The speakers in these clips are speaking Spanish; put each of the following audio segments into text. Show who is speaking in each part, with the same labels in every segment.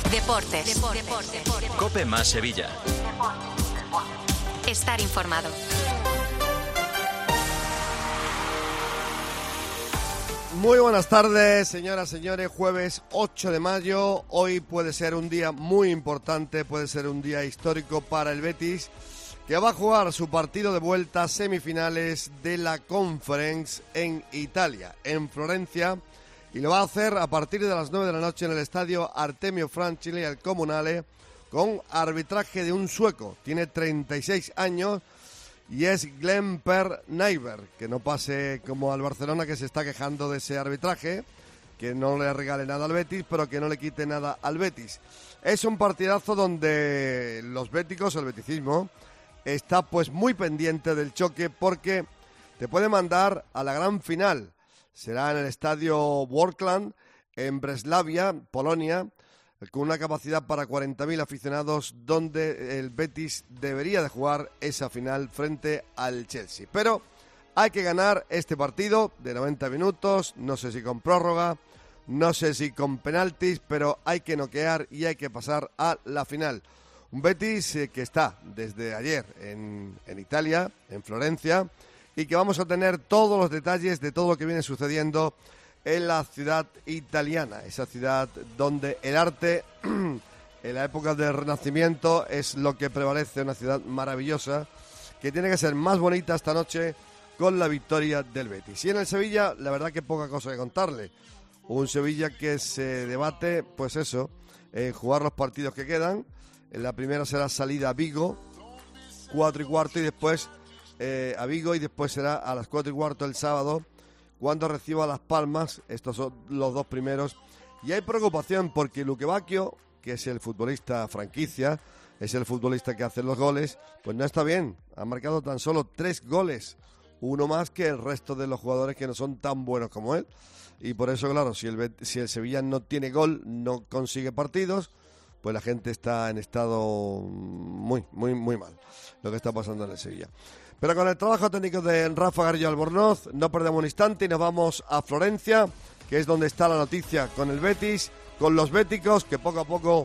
Speaker 1: Deportes.
Speaker 2: COPE más Sevilla.
Speaker 1: Estar informado.
Speaker 3: Muy buenas tardes, señoras, señores. Jueves 8 de mayo. Hoy puede ser un día muy importante, puede ser un día histórico para el Betis, que va a jugar su partido de vuelta semifinales de la Conference en Italia, en Florencia, y lo va a hacer a partir de las 9 de la noche en el estadio Artemio Franchini al Comunale, con arbitraje de un sueco. Tiene 36 años y es Glenn Per Nyberg, que no pase como al Barcelona, que se está quejando de ese arbitraje, que no le regale nada al Betis, pero que no le quite nada al Betis. Es un partidazo donde los béticos, el beticismo, está pues muy pendiente del choque, porque te puede mandar a la gran final. Será en el estadio Workland, en Breslavia, Polonia, con una capacidad para 40.000 aficionados, donde el Betis debería de jugar esa final frente al Chelsea. Pero hay que ganar este partido de 90 minutos, no sé si con prórroga, no sé si con penaltis, pero hay que noquear y hay que pasar a la final. Un Betis que está desde ayer en Italia, en Florencia, y que vamos a tener todos los detalles de todo lo que viene sucediendo en la ciudad italiana, esa ciudad donde el arte en la época del Renacimiento es lo que prevalece, una ciudad maravillosa que tiene que ser más bonita esta noche con la victoria del Betis. Y en el Sevilla, la verdad que poca cosa que contarle. Un Sevilla que se debate, pues eso, en jugar los partidos que quedan. En la primera será salida a Vigo, 4:15, y después a Vigo, y después será a las 4:15 el sábado, cuando reciba Las Palmas. Estos son los dos primeros. Y hay preocupación porque Luque Bacchio, que es el futbolista franquicia, es el futbolista que hace los goles, pues no está bien. Ha marcado tan solo 3 goles, uno más que el resto de los jugadores que no son tan buenos como él. Y por eso, claro, si el Sevilla no tiene gol, no consigue partidos, pues la gente está en estado muy mal, lo que está pasando en el Sevilla. Pero con el trabajo técnico de Rafa Garrillo Albornoz, no perdemos un instante y nos vamos a Florencia, que es donde está la noticia con el Betis, con los béticos que poco a poco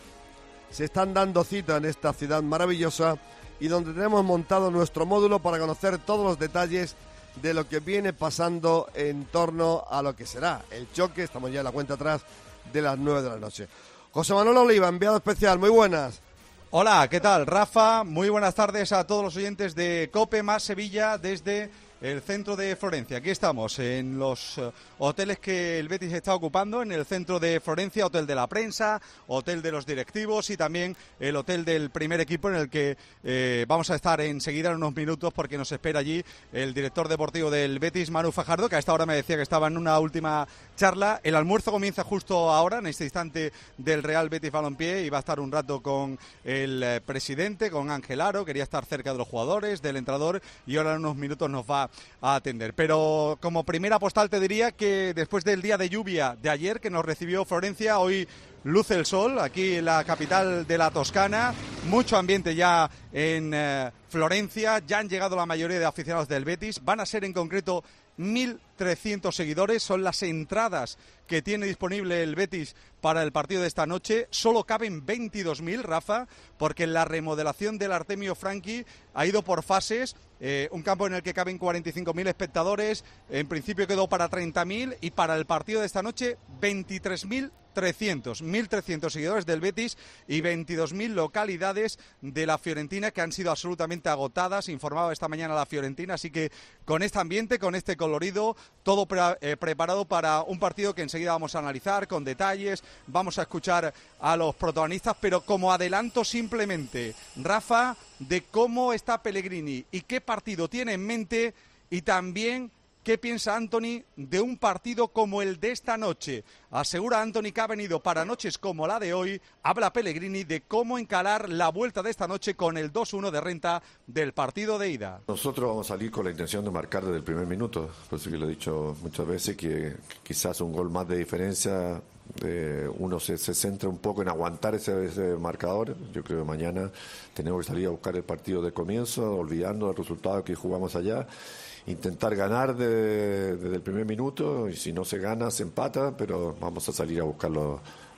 Speaker 3: se están dando cita en esta ciudad maravillosa, y donde tenemos montado nuestro módulo para conocer todos los detalles de lo que viene pasando en torno a lo que será el choque. Estamos ya en la cuenta atrás de las 9 de la noche. José Manuel Oliva, enviado especial, muy buenas.
Speaker 4: Hola, ¿qué tal, Rafa? Muy buenas tardes a todos los oyentes de COPE más Sevilla desde el centro de Florencia. Aquí estamos en los hoteles que el Betis está ocupando, en el centro de Florencia, hotel de la prensa, hotel de los directivos y también el hotel del primer equipo, en el que vamos a estar enseguida en unos minutos, porque nos espera allí el director deportivo del Betis, Manu Fajardo, que a esta hora me decía que estaba en una última charla. El almuerzo comienza justo ahora, en este instante, del Real Betis Balompié, y va a estar un rato con el presidente, con Ángel Aro. Quería estar cerca de los jugadores, del entrenador, y ahora en unos minutos nos va a atender. Pero como primera postal te diría que después del día de lluvia de ayer que nos recibió Florencia, hoy luce el sol aquí en la capital de la Toscana, mucho ambiente ya en Florencia, ya han llegado la mayoría de aficionados del Betis, van a ser en concreto 1.300 seguidores, son las entradas que tiene disponible el Betis para el partido de esta noche. Solo caben 22.000, Rafa, porque la remodelación del Artemio Franchi ha ido por fases. Un campo en el que caben 45.000 espectadores, en principio quedó para 30.000, y para el partido de esta noche 23.300, 1.300 seguidores del Betis y 22.000 localidades de la Fiorentina, que han sido absolutamente agotadas, informaba esta mañana la Fiorentina. Así que con este ambiente, con este colorido, todo preparado para un partido que enseguida vamos a analizar con detalles, vamos a escuchar a los protagonistas, pero como adelanto simplemente, Rafa, de cómo está Pellegrini y qué partido tiene en mente, y también ¿qué piensa Anthony de un partido como el de esta noche? Asegura Anthony que ha venido para noches como la de hoy. Habla Pellegrini de cómo encarar la vuelta de esta noche con el 2-1 de renta del partido de ida.
Speaker 5: Nosotros vamos a salir con la intención de marcar desde el primer minuto. Por eso que lo he dicho muchas veces, que quizás un gol más de diferencia, uno se centra un poco en aguantar ese marcador. Yo creo que mañana tenemos que salir a buscar el partido de comienzo, olvidando el resultado que jugamos allá. Intentar ganar desde el primer minuto, y si no se gana, se empata, pero vamos a salir a buscar los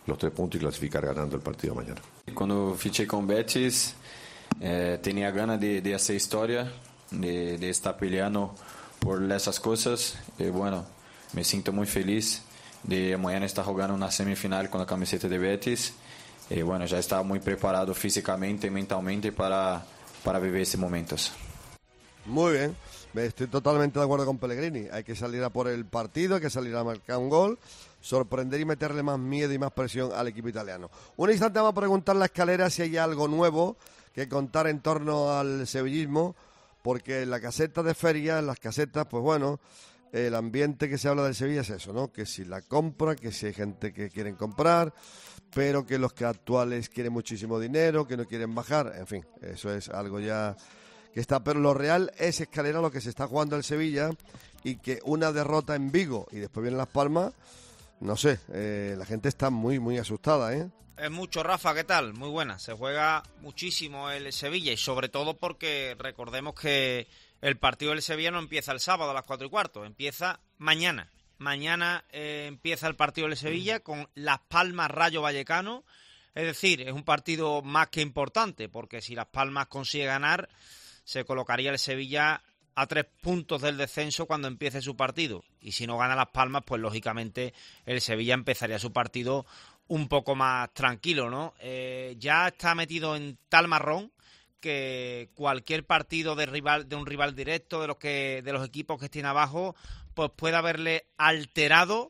Speaker 5: los 3 puntos y clasificar ganando el partido mañana.
Speaker 1: Cuando fiché con Betis, tenía ganas de hacer historia, de estar peleando por esas cosas. Y bueno, me siento muy feliz de mañana estar jugando una semifinal con la camiseta de Betis. Y bueno, ya estaba muy preparado físicamente y mentalmente para vivir estos momentos.
Speaker 3: Muy bien, estoy totalmente de acuerdo con Pellegrini. Hay que salir a por el partido, hay que salir a marcar un gol, sorprender y meterle más miedo y más presión al equipo italiano. Un instante vamos a preguntar en la escalera si hay algo nuevo que contar en torno al sevillismo, porque en la caseta de feria, en las casetas, pues bueno, el ambiente que se habla del Sevilla es eso, ¿no? Que si la compra, que si hay gente que quieren comprar, pero que los que actuales quieren muchísimo dinero, que no quieren bajar, en fin, eso es algo ya que está, pero lo real es, escalera, lo que se está jugando el Sevilla, y que una derrota en Vigo y después vienen Las Palmas, no sé, la gente está muy, muy asustada, ¿eh?
Speaker 6: Es mucho, Rafa, ¿qué tal? Muy buena, se juega muchísimo el Sevilla y sobre todo porque recordemos que el partido del Sevilla no empieza el sábado a las 4:15, empieza mañana. Mañana empieza el partido del Sevilla con Las Palmas Rayo Vallecano, es decir, es un partido más que importante porque si Las Palmas consigue ganar se colocaría el Sevilla a 3 puntos del descenso cuando empiece su partido y si no gana Las Palmas pues lógicamente el Sevilla empezaría su partido un poco más tranquilo, ¿no? Ya está metido en tal marrón que cualquier partido de un rival directo de los equipos que estén abajo pues puede haberle alterado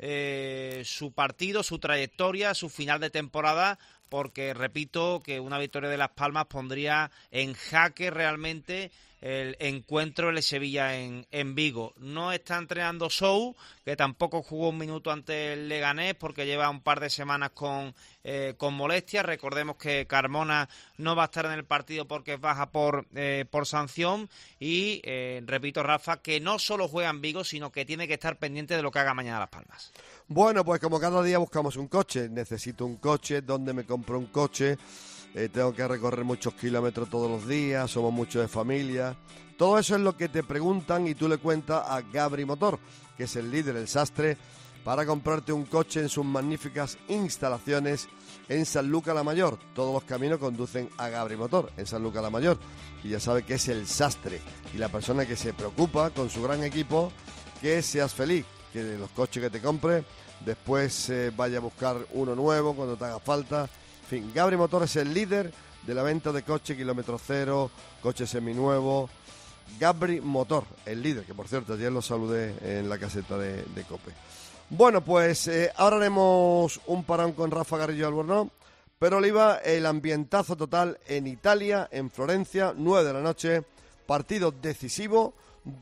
Speaker 6: su partido, su trayectoria, su final de temporada, porque repito que una victoria de Las Palmas pondría en jaque realmente el encuentro del Sevilla en Vigo. No está entrenando Sou, que tampoco jugó un minuto ante el Leganés porque lleva un par de semanas con molestias. Recordemos que Carmona no va a estar en el partido porque es baja por sanción y repito, Rafa, que no solo juega en Vigo, sino que tiene que estar pendiente de lo que haga mañana Las Palmas.
Speaker 3: Bueno, pues como cada día buscamos un coche, necesito un coche, ¿dónde me compro un coche? Tengo que recorrer muchos kilómetros todos los días, somos muchos de familia. Todo eso es lo que te preguntan y tú le cuentas a Gabri Motor, que es el líder, el sastre, para comprarte un coche en sus magníficas instalaciones en Sanlúcar la Mayor. Todos los caminos conducen a Gabri Motor, en Sanlúcar la Mayor. Y ya sabe que es el sastre y la persona que se preocupa con su gran equipo que seas feliz, que de los coches que te compres después vaya a buscar uno nuevo cuando te haga falta. En fin, Gabri Motor es el líder de la venta de coche kilómetro cero, coche seminuevo. Gabri Motor, el líder, que por cierto ayer lo saludé en la caseta de COPE. Bueno, pues ahora haremos un parón con Rafa Garrillo Albornoz, pero Oliva, el ambientazo total en Italia, en Florencia, 9 de la noche, partido decisivo,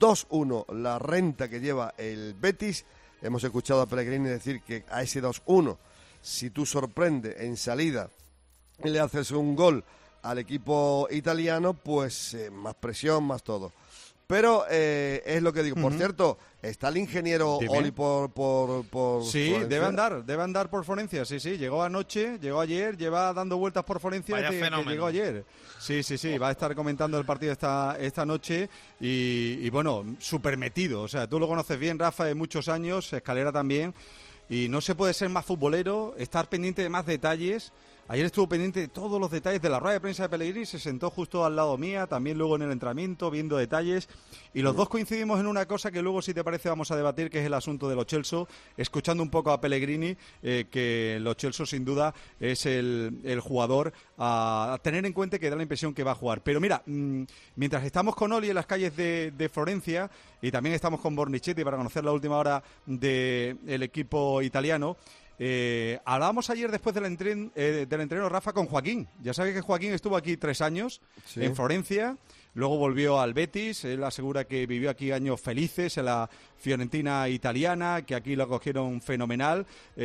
Speaker 3: 2-1 la renta que lleva el Betis. Hemos escuchado a Pellegrini decir que a ese 2-1, si tú sorprendes en salida y le haces un gol al equipo italiano, pues más presión, más todo. Pero es lo que digo. Por cierto, está el ingeniero Oli por
Speaker 4: sí,
Speaker 3: Florencia.
Speaker 4: debe andar por Florencia, sí, llegó anoche, llegó ayer, lleva dando vueltas por Florencia desde que llegó ayer. Sí, va a estar comentando el partido esta noche y bueno, súper metido, o sea, tú lo conoces bien, Rafa, de muchos años, Escalera también, y no se puede ser más futbolero, estar pendiente de más detalles. Ayer estuvo pendiente de todos los detalles de la rueda de prensa de Pellegrini, se sentó justo al lado mía, también luego en el entrenamiento, viendo detalles. Y los dos coincidimos en una cosa que luego, si te parece, vamos a debatir, que es el asunto de Lo Celso. Escuchando un poco a Pellegrini, que Lo Celso sin duda es el jugador a tener en cuenta, que da la impresión que va a jugar. Pero mira, mientras estamos con Oli en las calles de Florencia, y también estamos con Bornichetti para conocer la última hora del equipo italiano, hablábamos ayer después del entreno, Rafa, con Joaquín. Ya sabes que Joaquín estuvo aquí 3 años en Florencia, luego volvió al Betis. Él asegura que vivió aquí años felices en la Fiorentina italiana, que aquí lo acogieron fenomenal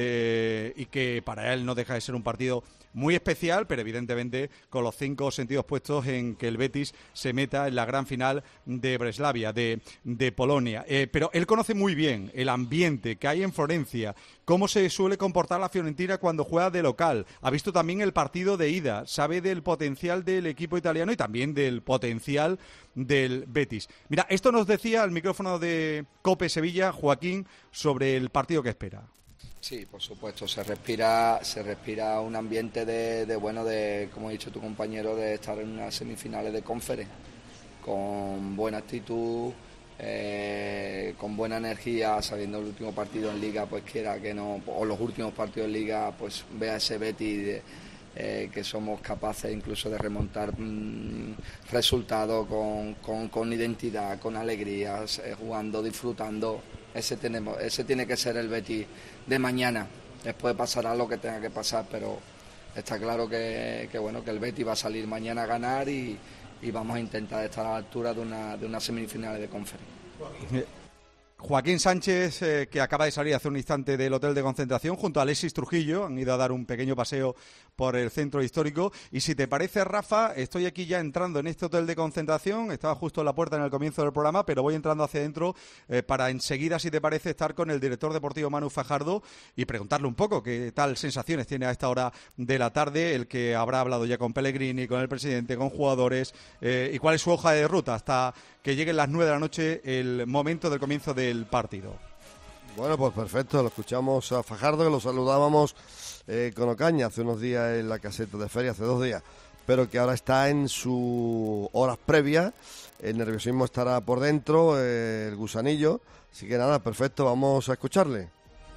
Speaker 4: y que para él no deja de ser un partido muy especial, pero evidentemente con los 5 sentidos puestos en que el Betis se meta en la gran final de Breslavia, de Polonia. Pero él conoce muy bien el ambiente que hay en Florencia, cómo se suele comportar la Fiorentina cuando juega de local. Ha visto también el partido de ida, sabe del potencial del equipo italiano y también del potencial del Betis. Mira, esto nos decía al micrófono de COPE Sevilla Joaquín sobre el partido que espera.
Speaker 7: Sí, por supuesto, se respira un ambiente de como ha dicho tu compañero, de estar en unas semifinales de Conference, con buena actitud, con buena energía, sabiendo el último partido en Liga, pues quiera que no, o los últimos partidos en Liga, pues vea ese Betis que somos capaces incluso de remontar resultados con identidad, con alegrías, jugando, disfrutando. Ese tiene que ser el Betis de mañana. Después pasará lo que tenga que pasar, pero está claro que el Betis va a salir mañana a ganar y vamos a intentar estar a la altura de una semifinal de Conference.
Speaker 4: Joaquín Sánchez, que acaba de salir hace un instante del hotel de concentración, junto a Alexis Trujillo, han ido a dar un pequeño paseo por el centro histórico. Y si te parece, Rafa, estoy aquí ya entrando en este hotel de concentración, estaba justo en la puerta en el comienzo del programa, pero voy entrando hacia adentro para enseguida, si te parece, estar con el director deportivo Manu Fajardo y preguntarle un poco qué tal sensaciones tiene a esta hora de la tarde, el que habrá hablado ya con Pellegrini, con el presidente, con jugadores, y cuál es su hoja de ruta hasta que lleguen las 9 de la noche, el momento del comienzo del partido.
Speaker 3: Bueno, pues perfecto, lo escuchamos a Fajardo, que lo saludábamos con Ocaña hace unos días en la caseta de feria, hace 2 días, pero que ahora está en sus horas previas, el nerviosismo estará por dentro, el gusanillo, así que nada, perfecto, vamos a escucharle.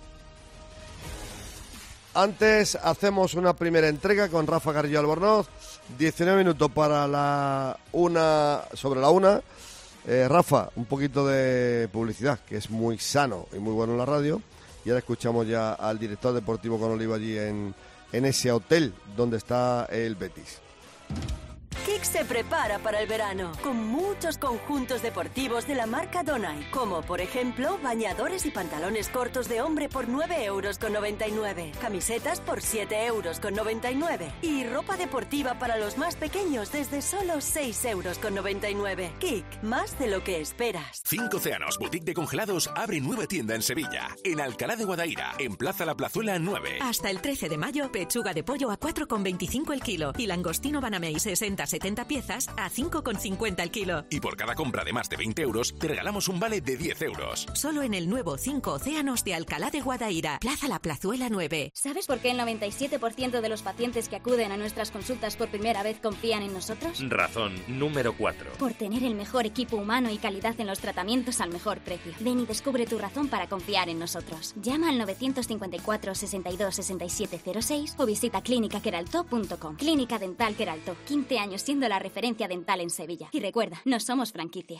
Speaker 3: Antes hacemos una primera entrega con Rafa Carrillo Albornoz, 19 minutos para sobre la 1. Rafa, un poquito de publicidad, que es muy sano y muy bueno en la radio. Y ahora escuchamos ya al director deportivo con Oliva allí en ese hotel donde está el Betis.
Speaker 8: Kik se prepara para el verano con muchos conjuntos deportivos de la marca Donai, como por ejemplo bañadores y pantalones cortos de hombre por 9,99 €, camisetas por 7,99 € y ropa deportiva para los más pequeños desde solo 6,99 €. Kik, más de lo que esperas.
Speaker 9: 5 Océanos, boutique de congelados, abre nueva tienda en Sevilla, en Alcalá de Guadaira, en Plaza La Plazuela 9.
Speaker 10: Hasta el 13 de mayo, pechuga de pollo a 4,25 el kilo y langostino Banamey 60-70 piezas a 5,50 el kilo.
Speaker 9: Y por cada compra de más de 20 euros, te regalamos un vale de 10 euros.
Speaker 10: Solo en el nuevo 5 Océanos de Alcalá de Guadaira, Plaza La Plazuela 9.
Speaker 11: ¿Sabes por qué el 97% de los pacientes que acuden a nuestras consultas por primera vez confían en nosotros?
Speaker 2: Razón número 4.
Speaker 11: Por tener el mejor equipo humano y calidad en los tratamientos al mejor precio. Ven y descubre tu razón para confiar en nosotros. Llama al 954 62 67 06 o visita clínicaqueraltó.com. Clínica Dental Queraltó, 15 años siendo la referencia dental en Sevilla. Y recuerda, no somos franquicia.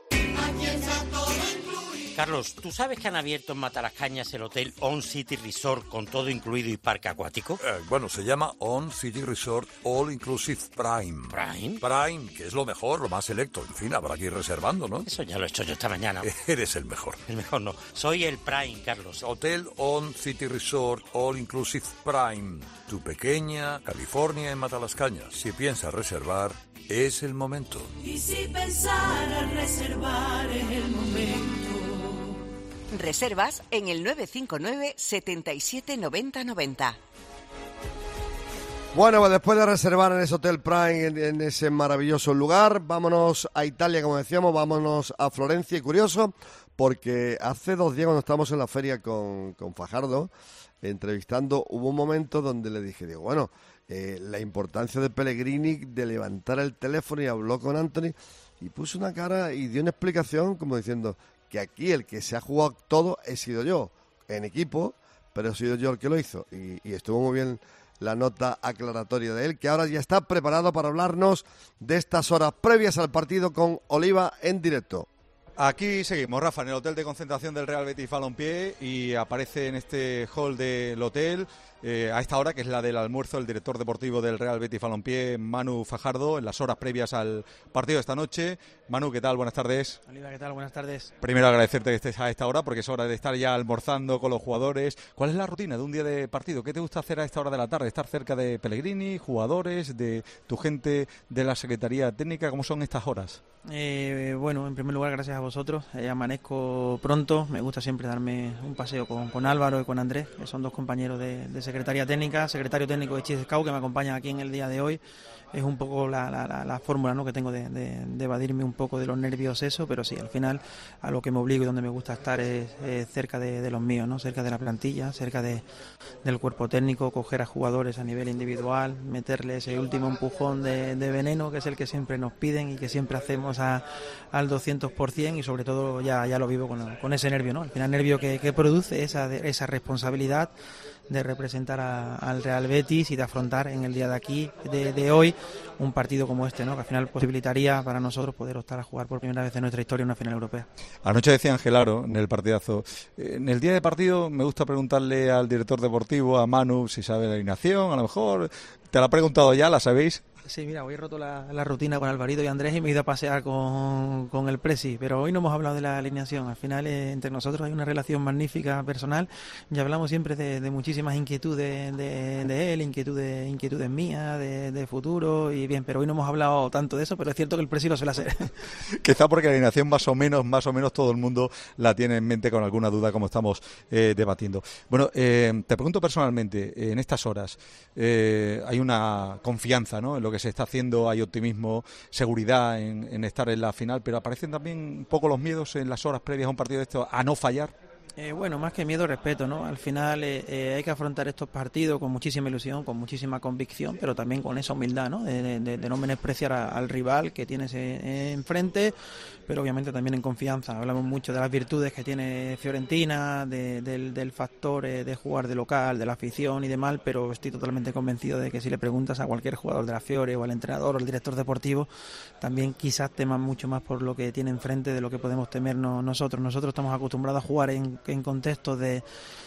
Speaker 12: Carlos, ¿tú sabes que han abierto en Matalascañas el hotel On City Resort con todo incluido y parque acuático?
Speaker 13: Bueno, se llama On City Resort All Inclusive Prime.
Speaker 12: ¿Prime?
Speaker 13: Prime, que es lo mejor, lo más selecto. En fin, habrá que ir reservando, ¿no?
Speaker 12: Eso ya lo he hecho yo esta mañana.
Speaker 13: Eres el mejor.
Speaker 12: El mejor no, soy el Prime, Carlos.
Speaker 13: Hotel On City Resort All Inclusive Prime. Tu pequeña California en Matalascañas. Si piensas reservar, es el momento.
Speaker 14: Y si pensar a reservar es el momento.
Speaker 15: Reservas en el 959 77 90 90.
Speaker 3: Bueno, pues después de reservar en ese Hotel Prime, en ese maravilloso lugar, vámonos a Italia, como decíamos, vámonos a Florencia. Y curioso, porque hace 2 días cuando estábamos en la feria con Fajardo, entrevistando, hubo un momento donde le dije, digo, bueno, la importancia de Pellegrini de levantar el teléfono y habló con Anthony y puso una cara y dio una explicación como diciendo que aquí el que se ha jugado todo he sido yo, en equipo, pero he sido yo el que lo hizo. Y estuvo muy bien la nota aclaratoria de él, que ahora ya está preparado para hablarnos de estas horas previas al partido con Oliva en directo.
Speaker 4: Aquí seguimos, Rafa, en el hotel de concentración del Real Betis Balompié, y aparece en este hall del hotel, a esta hora, que es la del almuerzo, el director deportivo del Real Betis Balompié, Manu Fajardo, en las horas previas al partido de esta noche. Manu, ¿qué tal? Buenas tardes.
Speaker 16: Oliva, ¿qué tal? Buenas tardes.
Speaker 4: Primero agradecerte que estés a esta hora, porque es hora de estar ya almorzando con los jugadores. ¿Cuál es la rutina de un día de partido? ¿Qué te gusta hacer a esta hora de la tarde? ¿Estar cerca de Pellegrini, jugadores, de tu gente de la Secretaría Técnica? ¿Cómo son estas horas?
Speaker 16: Bueno, en primer lugar, gracias a vosotros. Amanezco pronto, me gusta siempre darme un paseo con Álvaro y con Andrés, que son dos compañeros de Secretaría Técnica, secretario técnico de Chis Scout, que me acompañan aquí en el día de hoy. Es un poco la fórmula, ¿no?, que tengo de evadirme un poco de los nervios, eso, pero sí, al final a lo que me obligo y donde me gusta estar es cerca de los míos, ¿no?, cerca de la plantilla, cerca del cuerpo técnico, coger a jugadores a nivel individual, meterles ese último empujón de veneno, que es el que siempre nos piden y que siempre hacemos al 200%, y sobre todo ya lo vivo con ese nervio, ¿no? Al final nervio que produce esa responsabilidad de representar al Real Betis y de afrontar en el día de aquí, de hoy, un partido como este, ¿no?, que al final posibilitaría para nosotros poder optar a jugar por primera vez en nuestra historia una final europea.
Speaker 4: Anoche decía Ángel Aro en el partidazo, en el día de partido me gusta preguntarle al director deportivo, a Manu, si sabe la alineación, a lo mejor te la ha preguntado ya, ¿la sabéis?
Speaker 16: Sí, mira, hoy he roto la rutina con Alvarito y Andrés y me he ido a pasear con el Presi, pero hoy no hemos hablado de la alineación. Al final entre nosotros hay una relación magnífica personal y hablamos siempre de muchísimas inquietudes de él, inquietudes mías, de futuro y bien, pero hoy no hemos hablado tanto de eso, pero es cierto que el Presi lo suele hacer.
Speaker 4: Quizá porque la alineación más o menos todo el mundo la tiene en mente con alguna duda, como estamos debatiendo. Bueno, te pregunto personalmente, en estas horas hay una confianza, ¿no?, en lo que se está haciendo, hay optimismo, seguridad en estar en la final, pero aparecen también un poco los miedos en las horas previas a un partido de esto a no fallar.
Speaker 16: Bueno, más que miedo, respeto, ¿no? Al final hay que afrontar estos partidos con muchísima ilusión, con muchísima convicción, pero también con esa humildad, ¿no? De no menospreciar al rival que tienes enfrente, pero obviamente también en confianza. Hablamos mucho de las virtudes que tiene Fiorentina, del factor de jugar de local, de la afición y demás, pero estoy totalmente convencido de que si le preguntas a cualquier jugador de la Fiore o al entrenador o al director deportivo, también quizás teman mucho más por lo que tiene enfrente de lo que podemos temernos nosotros. Nosotros estamos acostumbrados a jugar en contextos de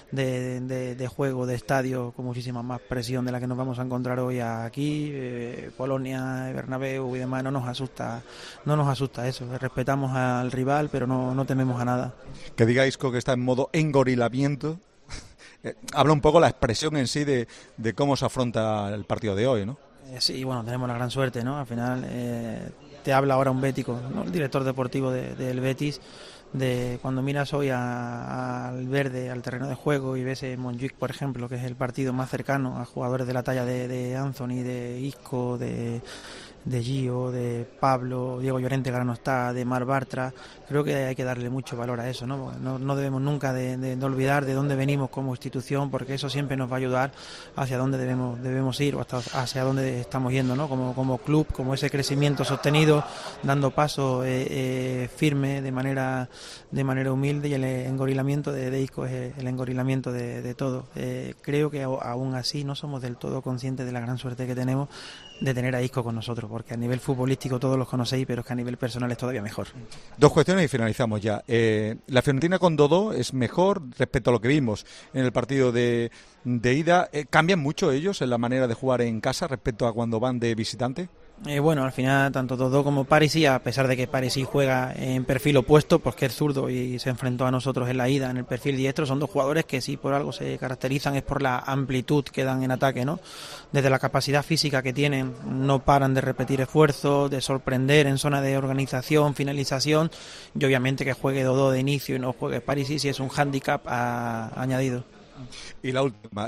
Speaker 16: juego, de estadio, con muchísima más presión de la que nos vamos a encontrar hoy aquí, Polonia, Bernabéu y demás. No nos asusta eso, respetamos al rival, pero no tememos a nada.
Speaker 4: Que diga Isco que está en modo engorilamiento, habla un poco la expresión en sí de cómo se afronta el partido de hoy, ¿no?
Speaker 16: Sí, bueno, tenemos la gran suerte, ¿no? Al final te habla ahora un bético, ¿no?, el director deportivo del Betis, de cuando miras hoy al verde, al terreno de juego, y ves Montjuic, por ejemplo, que es el partido más cercano a jugadores de la talla de Anthony, de Isco, de Gio, de Pablo, Diego Llorente, que ahora no está, de Mar Bartra. Creo que hay que darle mucho valor a eso, ¿no? No debemos nunca de olvidar de dónde venimos como institución, porque eso siempre nos va a ayudar hacia dónde debemos ir o hacia dónde estamos yendo, ¿no? Como club, como ese crecimiento sostenido, dando paso firme, de manera humilde, y el engorilamiento de Isco es el engorilamiento de todo. Creo que aún así no somos del todo conscientes de la gran suerte que tenemos de tener a Isco con nosotros, porque a nivel futbolístico todos los conocéis, pero es que a nivel personal es todavía mejor.
Speaker 4: Dos cuestiones y finalizamos ya. La Fiorentina con Dodó es mejor respecto a lo que vimos en el partido de ida. ¿Cambian mucho ellos en la manera de jugar en casa respecto a cuando van de visitante?
Speaker 16: Bueno, al final tanto Dodó como Parisi, a pesar de que Parisi juega en perfil opuesto, porque es zurdo y se enfrentó a nosotros en la ida en el perfil diestro, son dos jugadores que sí por algo se caracterizan es por la amplitud que dan en ataque, ¿no? Desde la capacidad física que tienen, no paran de repetir esfuerzos, de sorprender en zona de organización, finalización, y obviamente que juegue Dodó de inicio y no juegue Parisi sí es un hándicap añadido.
Speaker 4: Y la última,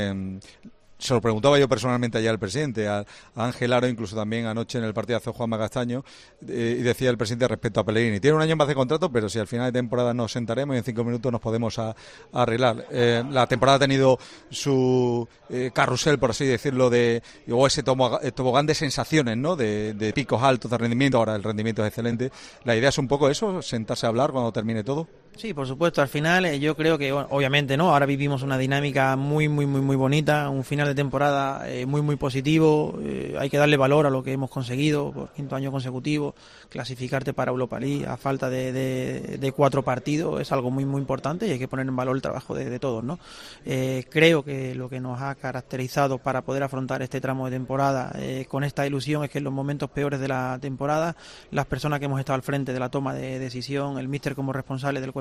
Speaker 4: se lo preguntaba yo personalmente ayer al presidente, a Ángel Aro, incluso también anoche en el partidazo Juanma Castaño, y decía el presidente respecto a Pellegrini: tiene un año más de contrato, pero si al final de temporada nos sentaremos y en 5 minutos nos podemos arreglar. La temporada ha tenido su carrusel, por así decirlo, o ese tobogán de sensaciones, ¿no? De picos altos de rendimiento. Ahora el rendimiento es excelente. La idea es un poco eso, sentarse a hablar cuando termine todo.
Speaker 16: Sí, por supuesto. Al final yo creo que, bueno, obviamente, ¿no? Ahora vivimos una dinámica muy bonita, un final de temporada muy positivo. Hay que darle valor a lo que hemos conseguido por 5º año consecutivo. Clasificarte para Europa League a falta de 4 partidos es algo muy importante, y hay que poner en valor el trabajo de todos, ¿no? Creo que lo que nos ha caracterizado para poder afrontar este tramo de temporada con esta ilusión es que en los momentos peores de la temporada, las personas que hemos estado al frente de la toma de decisión, el míster como responsable del cuerpo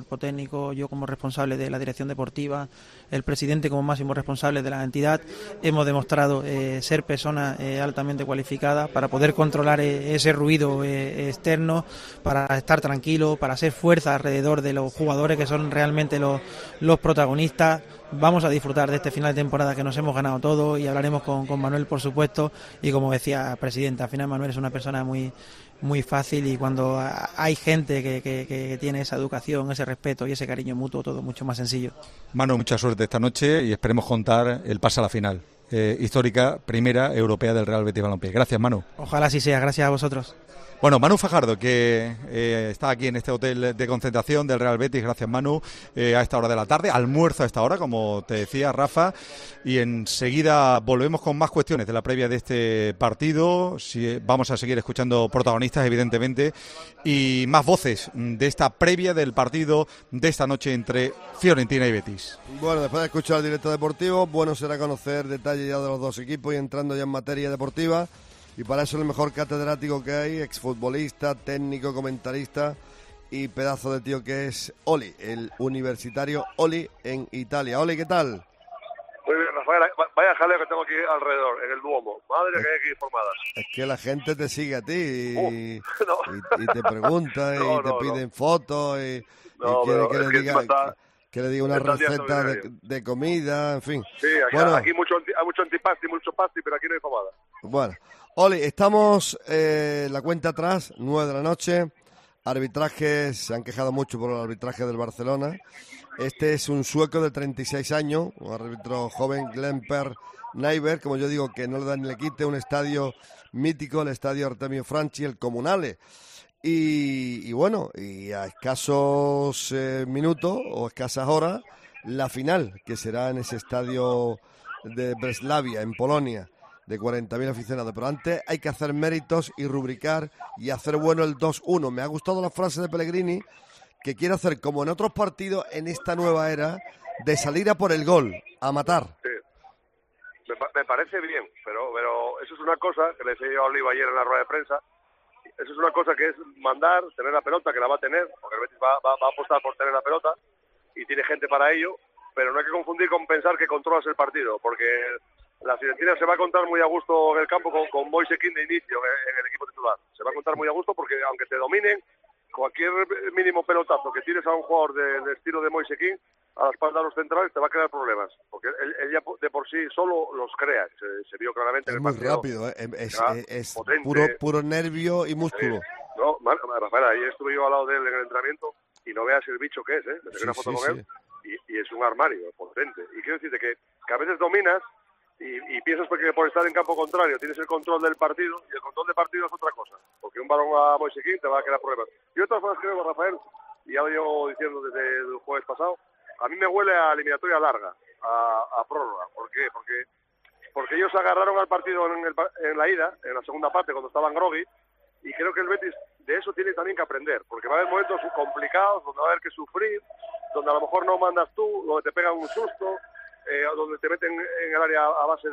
Speaker 16: cuerpo técnico, yo como responsable de la dirección deportiva, el presidente como máximo responsable de la entidad, hemos demostrado ser personas altamente cualificadas para poder controlar ese ruido externo, para estar tranquilo, para ser fuerza alrededor de los jugadores que son realmente los protagonistas. Vamos a disfrutar de este final de temporada que nos hemos ganado todo y hablaremos con Manuel, por supuesto, y como decía presidenta, al final Manuel es una persona muy fácil, y cuando hay gente que tiene esa educación, ese respeto y ese cariño mutuo, todo mucho más sencillo.
Speaker 4: Manu, mucha suerte esta noche y esperemos contar el pase a la final histórica, primera europea del Real Betis Balompié. Gracias, Manu.
Speaker 16: Ojalá así sea, gracias a vosotros.
Speaker 4: Bueno, Manu Fajardo, que está aquí en este hotel de concentración del Real Betis, gracias Manu, a esta hora de la tarde, almuerzo a esta hora, como te decía Rafa, y enseguida volvemos con más cuestiones de la previa de este partido. Vamos a seguir escuchando protagonistas, evidentemente, y más voces de esta previa del partido de esta noche entre Fiorentina y Betis.
Speaker 3: Bueno, después de escuchar el directo deportivo, bueno será conocer detalles ya de los dos equipos y entrando ya en materia deportiva. Y para eso el mejor catedrático que hay, exfutbolista, técnico, comentarista y pedazo de tío que es Oli, el universitario Oli en Italia. Oli, ¿qué tal?
Speaker 17: Muy bien, Rafael, vaya jaleo que tengo aquí alrededor, en el Duomo. Madre que hay aquí informadas.
Speaker 3: Es que la gente te sigue a ti y te pregunta y te piden fotos y quiere que le diga una receta de comida, en fin.
Speaker 17: Sí, aquí hay mucho antipasti, mucho pasti, pero aquí no hay pomada.
Speaker 3: Bueno, Oli, estamos la cuenta atrás, 9 de la noche. Arbitrajes, se han quejado mucho por el arbitraje del Barcelona. Este es un sueco de 36 años, un árbitro joven, Glenn Per Nyberg, como yo digo, que no le da ni le quite, un estadio mítico, el estadio Artemio Franchi, el Comunale. Y bueno, y a escasos minutos o escasas horas, la final, que será en ese estadio de Breslavia, en Polonia, de 40.000 aficionados. Pero antes hay que hacer méritos y rubricar y hacer bueno el 2-1. Me ha gustado la frase de Pellegrini, que quiere hacer como en otros partidos en esta nueva era, de salir a por el gol, a matar.
Speaker 17: Sí. Me parece bien, pero eso es una cosa que le decía yo a Oliva ayer en la rueda de prensa. Eso es una cosa que es mandar, tener la pelota, que la va a tener, porque el Betis va a apostar por tener la pelota y tiene gente para ello, pero no hay que confundir con pensar que controlas el partido, porque la Fiorentina se va a contar muy a gusto en el campo con Moise Kean de inicio en el equipo titular. Se va a contar muy a gusto porque aunque te dominen, cualquier mínimo pelotazo que tires a un jugador del estilo de Moise Kean a la espalda de los centrales te va a crear problemas, porque él ya de por sí solo los crea. Se vio claramente en el partido.
Speaker 3: Es muy rápido, es puro nervio y músculo.
Speaker 17: Sí. No, Rafael, ahí estuve yo al lado de él en el entrenamiento y no veas el bicho que es, Me saqué una foto con él y es un armario potente. Y quiero decirte que a veces dominas y piensas que por estar en campo contrario tienes el control del partido, y el control del partido es otra cosa, porque un balón a Moise Kean te va a crear problemas. Y otras cosas creo, Rafael, y ya lo llevo diciendo desde el jueves pasado, a mí me huele a eliminatoria larga, a prórroga. ¿Por qué? Porque ellos agarraron al partido en la ida, en la segunda parte, cuando estaban groggy, y creo que el Betis de eso tiene también que aprender, porque va a haber momentos complicados, donde va a haber que sufrir, donde a lo mejor no mandas tú, donde te pegan un susto, donde te meten en el área a base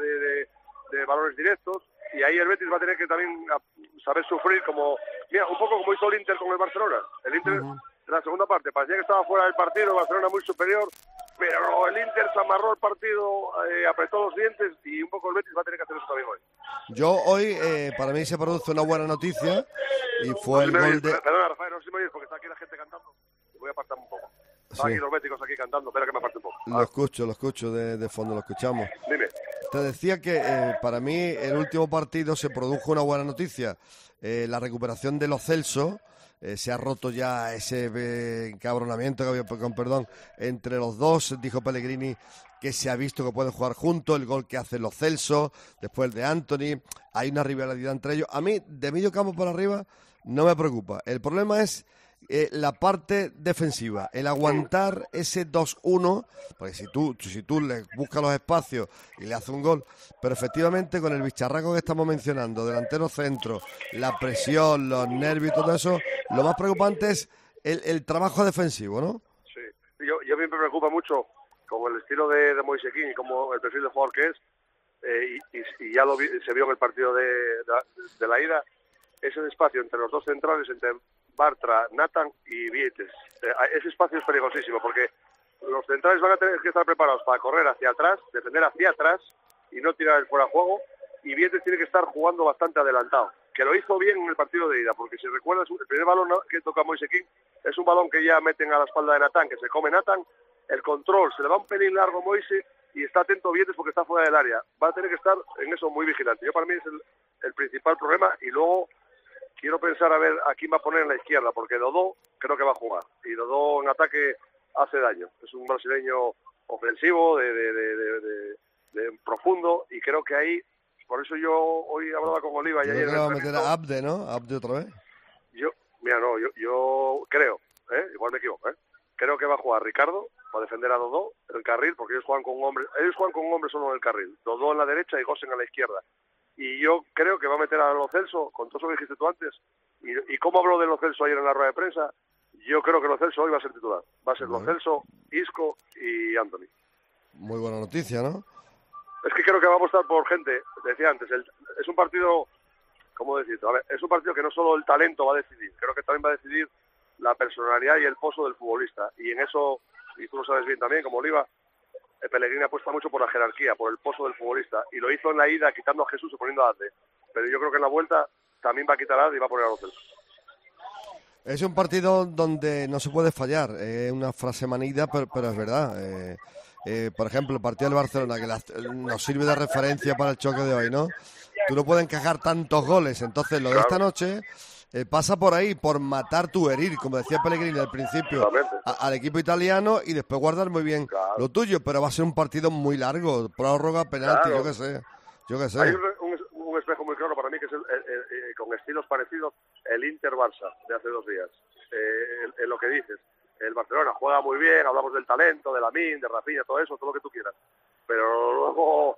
Speaker 17: de balones directos, y ahí el Betis va a tener que también saber sufrir, mira, un poco como hizo el Inter con el Barcelona. El Inter, en la segunda parte, parecía que estaba fuera del partido, el Barcelona muy superior, pero el Inter se amarró el partido, apretó los dientes, y un poco el Betis va a tener que hacer eso también hoy.
Speaker 3: Yo hoy, para mí se produce una buena noticia, y fue el gol de...
Speaker 17: Perdona, Rafael, no sé si me oyes, porque está aquí la gente cantando. Voy a apartarme un poco. Están aquí los béticos aquí cantando, espera que me aparte un poco.
Speaker 3: Lo escucho de fondo, lo escuchamos.
Speaker 17: Dime.
Speaker 3: Te decía que para mí el último partido se produjo una buena noticia. La recuperación de Lo Celso, se ha roto ya ese encabronamiento que había, con perdón, entre los dos. Dijo Pellegrini que se ha visto que pueden jugar juntos, el gol que hace Lo Celso, después el de Anthony, hay una rivalidad entre ellos. A mí, de medio campo para arriba, no me preocupa. El problema es la parte defensiva, el aguantar ese 2-1, porque si tú le buscas los espacios y le haces un gol, pero efectivamente con el bicharraco que estamos mencionando, delantero centro, la presión, los nervios y todo eso, lo más preocupante es el trabajo defensivo, ¿no?
Speaker 17: Sí, yo a mí me preocupa mucho con el estilo de Moise Kean y como el perfil de jugador que es, y ya se vio en el partido de la ida, ese espacio entre los dos centrales, entre Bartra, Nathan y Vietes. Ese espacio es peligrosísimo porque los centrales van a tener que estar preparados para correr hacia atrás, defender hacia atrás y no tirar el fuera de juego. Y Vietes tiene que estar jugando bastante adelantado, que lo hizo bien en el partido de ida, porque si recuerdas, el primer balón que toca Moise Kean es un balón que ya meten a la espalda de Nathan, que se come Nathan, el control, se le va un pelín largo Moise y está atento Vietes porque está fuera del área. Va a tener que estar en eso muy vigilante. Yo para mí es el principal problema y luego quiero pensar a ver a quién va a poner en la izquierda, porque Dodó creo que va a jugar y Dodó en ataque hace daño. Es un brasileño ofensivo, de profundo y creo que ahí. Por eso yo hoy hablaba con Oliva y ayer...
Speaker 3: Creo que va a meter a Abde, ¿no? Abde otra vez.
Speaker 17: Yo creo, igual me equivoco, creo que va a jugar Ricardo para defender a Dodó en el carril, porque ellos juegan con un hombre solo en el carril. Dodó en la derecha y Gosen a la izquierda. Y yo creo que va a meter a Lo Celso, con todo eso que dijiste tú antes, y cómo habló de Lo Celso ayer en la rueda de prensa, yo creo que Lo Celso hoy va a ser titular. Va a ser Lo Celso, Isco y Anthony.
Speaker 3: Muy buena noticia, ¿no?
Speaker 17: Es que creo que va a apostar por gente, decía antes, es un partido, ¿cómo decirlo? A ver, es un partido que no solo el talento va a decidir, creo que también va a decidir la personalidad y el pozo del futbolista. Y en eso, y tú lo sabes bien también, como Oliva, Pellegrini apuesta mucho por la jerarquía, por el pozo del futbolista. Y lo hizo en la ida quitando a Jesús y poniendo a Ade. Pero yo creo que en la vuelta también va a quitar a Ade y va a poner a Lo Celso.
Speaker 3: Es un partido donde no se puede fallar, es una frase manida, pero es verdad. Por ejemplo, el partido del Barcelona, que nos sirve de referencia para el choque de hoy, ¿no? Tú no puedes encajar tantos goles, entonces lo de esta noche pasa por ahí, por matar tu herir, como decía Pellegrini al principio, al equipo italiano y después guardar muy bien lo tuyo, pero va a ser un partido muy largo, prórroga, penalti, yo qué sé.
Speaker 17: Hay un espejo muy claro para mí que es con estilos parecidos el Inter-Barça de hace 2 días, en lo que dices. El Barcelona juega muy bien, hablamos del talento, de Lamine, de Rafinha, todo eso, todo lo que tú quieras. Pero luego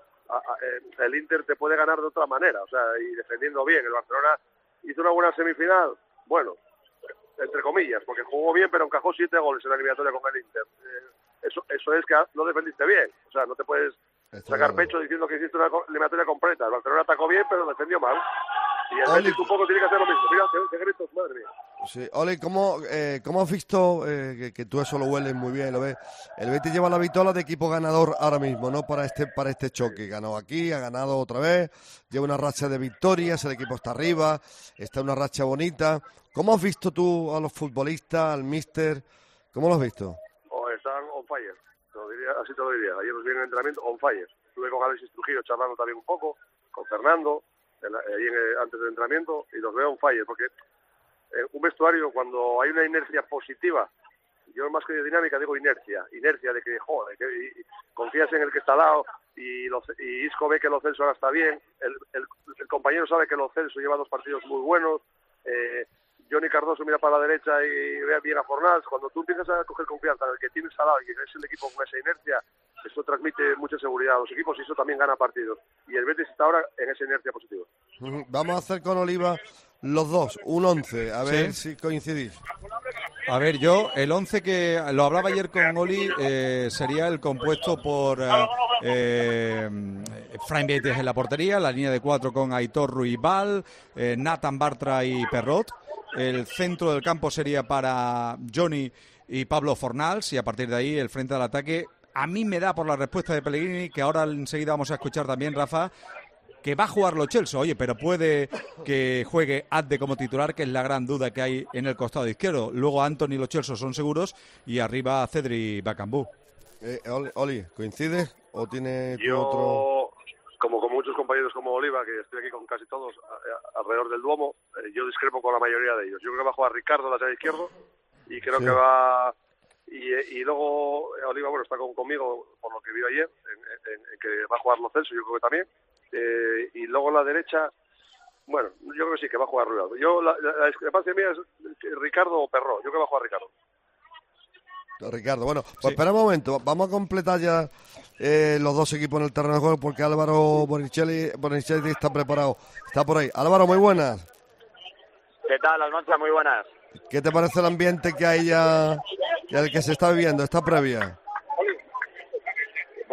Speaker 17: el Inter te puede ganar de otra manera, o sea, y defendiendo bien. El Barcelona hizo una buena semifinal, bueno, entre comillas, porque jugó bien, pero encajó 7 goles en la eliminatoria con el Inter. Eso es que no defendiste bien, o sea, no te puedes sacar pecho diciendo que hiciste una eliminatoria completa. El Barcelona atacó bien, pero defendió mal. Y el Betis un poco tiene que hacer lo mismo. Mira, qué gritos, madre mía.
Speaker 3: Sí, Oli, ¿cómo has visto, que tú eso lo hueles muy bien, lo ves? El Betis lleva la vitola de equipo ganador ahora mismo, ¿no? Para este choque. Ganó aquí, ha ganado otra vez, lleva una racha de victorias, el equipo está arriba, está en una racha bonita. ¿Cómo has visto tú a los futbolistas, al míster? ¿Cómo lo has visto?
Speaker 17: Están on fire, así te lo diría. Ayer nos viene en entrenamiento on fire. Estuve con Alexis Trujillo charlando también un poco, con Fernando, antes del entrenamiento, y los veo on fire, porque un vestuario, cuando hay una inercia positiva, yo más que de dinámica digo inercia de que, joder, que confías en el que está al lado, y Isco ve que Lo Celso ahora está bien, el compañero sabe que Lo Celso lleva 2 partidos muy buenos, Johnny Cardoso mira para la derecha y ve bien a Fornals. Cuando tú empiezas a coger confianza en el que tienes al lado y que es el equipo con esa inercia, eso transmite mucha seguridad a los equipos y eso también gana partidos. Y el Betis está ahora en esa inercia positiva.
Speaker 3: Vamos a hacer con Oliva los dos, un 11, a ver si coincidís.
Speaker 4: A ver, yo, el 11 que lo hablaba ayer con Oli, sería el compuesto por Fran Vietes en la portería, la línea de 4 con Aitor Ruibal, Nathan Bartra y Perrot. El centro del campo sería para Johnny y Pablo Fornals, y a partir de ahí el frente del ataque. A mí me da, por la respuesta de Pellegrini, que ahora enseguida vamos a escuchar también, Rafa, que va a jugar Lo Celso, oye, pero puede que juegue Adde como titular, que es la gran duda que hay en el costado izquierdo. Luego Anthony y Lo Celso son seguros, y arriba Cedri y Bakambu.
Speaker 3: Oli, ¿coincides o tiene
Speaker 17: otro...? Como con muchos compañeros como Oliva, que estoy aquí con casi todos alrededor del Duomo, yo discrepo con la mayoría de ellos. Yo creo que va a jugar Ricardo lateral izquierdo, y creo que va... Y luego Oliva, bueno, está conmigo por lo que vio ayer, en que va a jugar Lo Celso, yo creo que también. Y luego en la derecha, bueno, yo creo que sí, que va a jugar Ruiz. La discrepancia mía es Ricardo o Perrot. Yo creo que va a jugar
Speaker 3: Ricardo. Bueno, pues espera un momento, vamos a completar ya los dos equipos en el terreno de juego, porque Álvaro Bonicelli está preparado, está por ahí. Álvaro, muy buenas.
Speaker 18: ¿Qué tal, Almanza? Muy buenas.
Speaker 3: ¿Qué te parece el ambiente que hay ya, el que se está viviendo, esta previa?
Speaker 18: Bueno, pues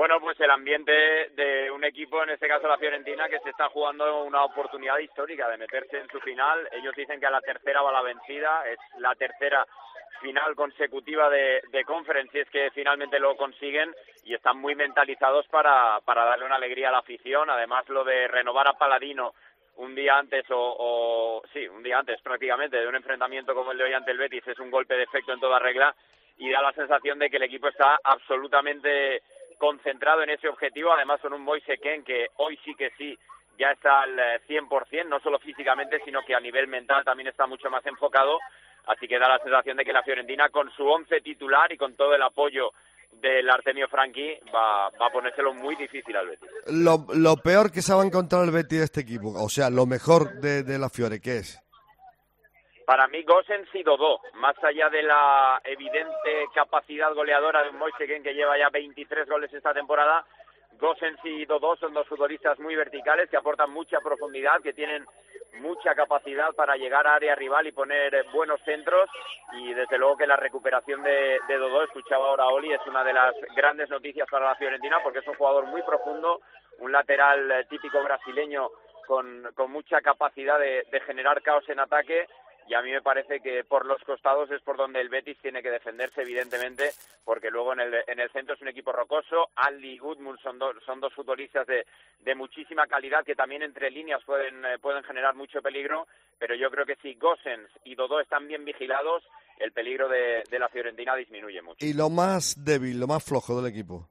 Speaker 18: el ambiente de un equipo, en este caso la Fiorentina, que se está jugando una oportunidad histórica de meterse en su final. Ellos dicen que a la tercera va la vencida, es la tercera final consecutiva de Conference, y es que finalmente lo consiguen y están muy mentalizados para darle una alegría a la afición. Además, lo de renovar a Paladino un día antes un día antes prácticamente de un enfrentamiento como el de hoy ante el Betis es un golpe de efecto en toda regla, y da la sensación de que el equipo está absolutamente concentrado en ese objetivo. Además, son un Moise Kean que hoy sí que sí ya está al 100%, no solo físicamente, sino que a nivel mental también está mucho más enfocado. Así que da la sensación de que la Fiorentina, con su 11 titular y con todo el apoyo del Artemio Franchi, va a ponérselo muy difícil al Betis.
Speaker 3: Lo peor que se va a encontrar el Betis de este equipo, o sea, lo mejor de la Fiore, ¿qué es?
Speaker 18: Para mí, Gosens y Dodó, más allá de la evidente capacidad goleadora de un Moise Kean que lleva ya 23 goles esta temporada, Gosens y Dodó son dos futbolistas muy verticales que aportan mucha profundidad, que tienen mucha capacidad para llegar a área rival y poner buenos centros, y desde luego que la recuperación de Dodó, escuchaba ahora a Oli, es una de las grandes noticias para la Fiorentina, porque es un jugador muy profundo, un lateral típico brasileño con mucha capacidad de generar caos en ataque. Y a mí me parece que por los costados es por donde el Betis tiene que defenderse, evidentemente, porque luego en el centro es un equipo rocoso. Alli y Gudmund son dos futbolistas de muchísima calidad, que también entre líneas pueden generar mucho peligro, pero yo creo que si Gosens y Dodó están bien vigilados, el peligro de la Fiorentina disminuye mucho.
Speaker 3: ¿Y lo más débil, lo más flojo del equipo?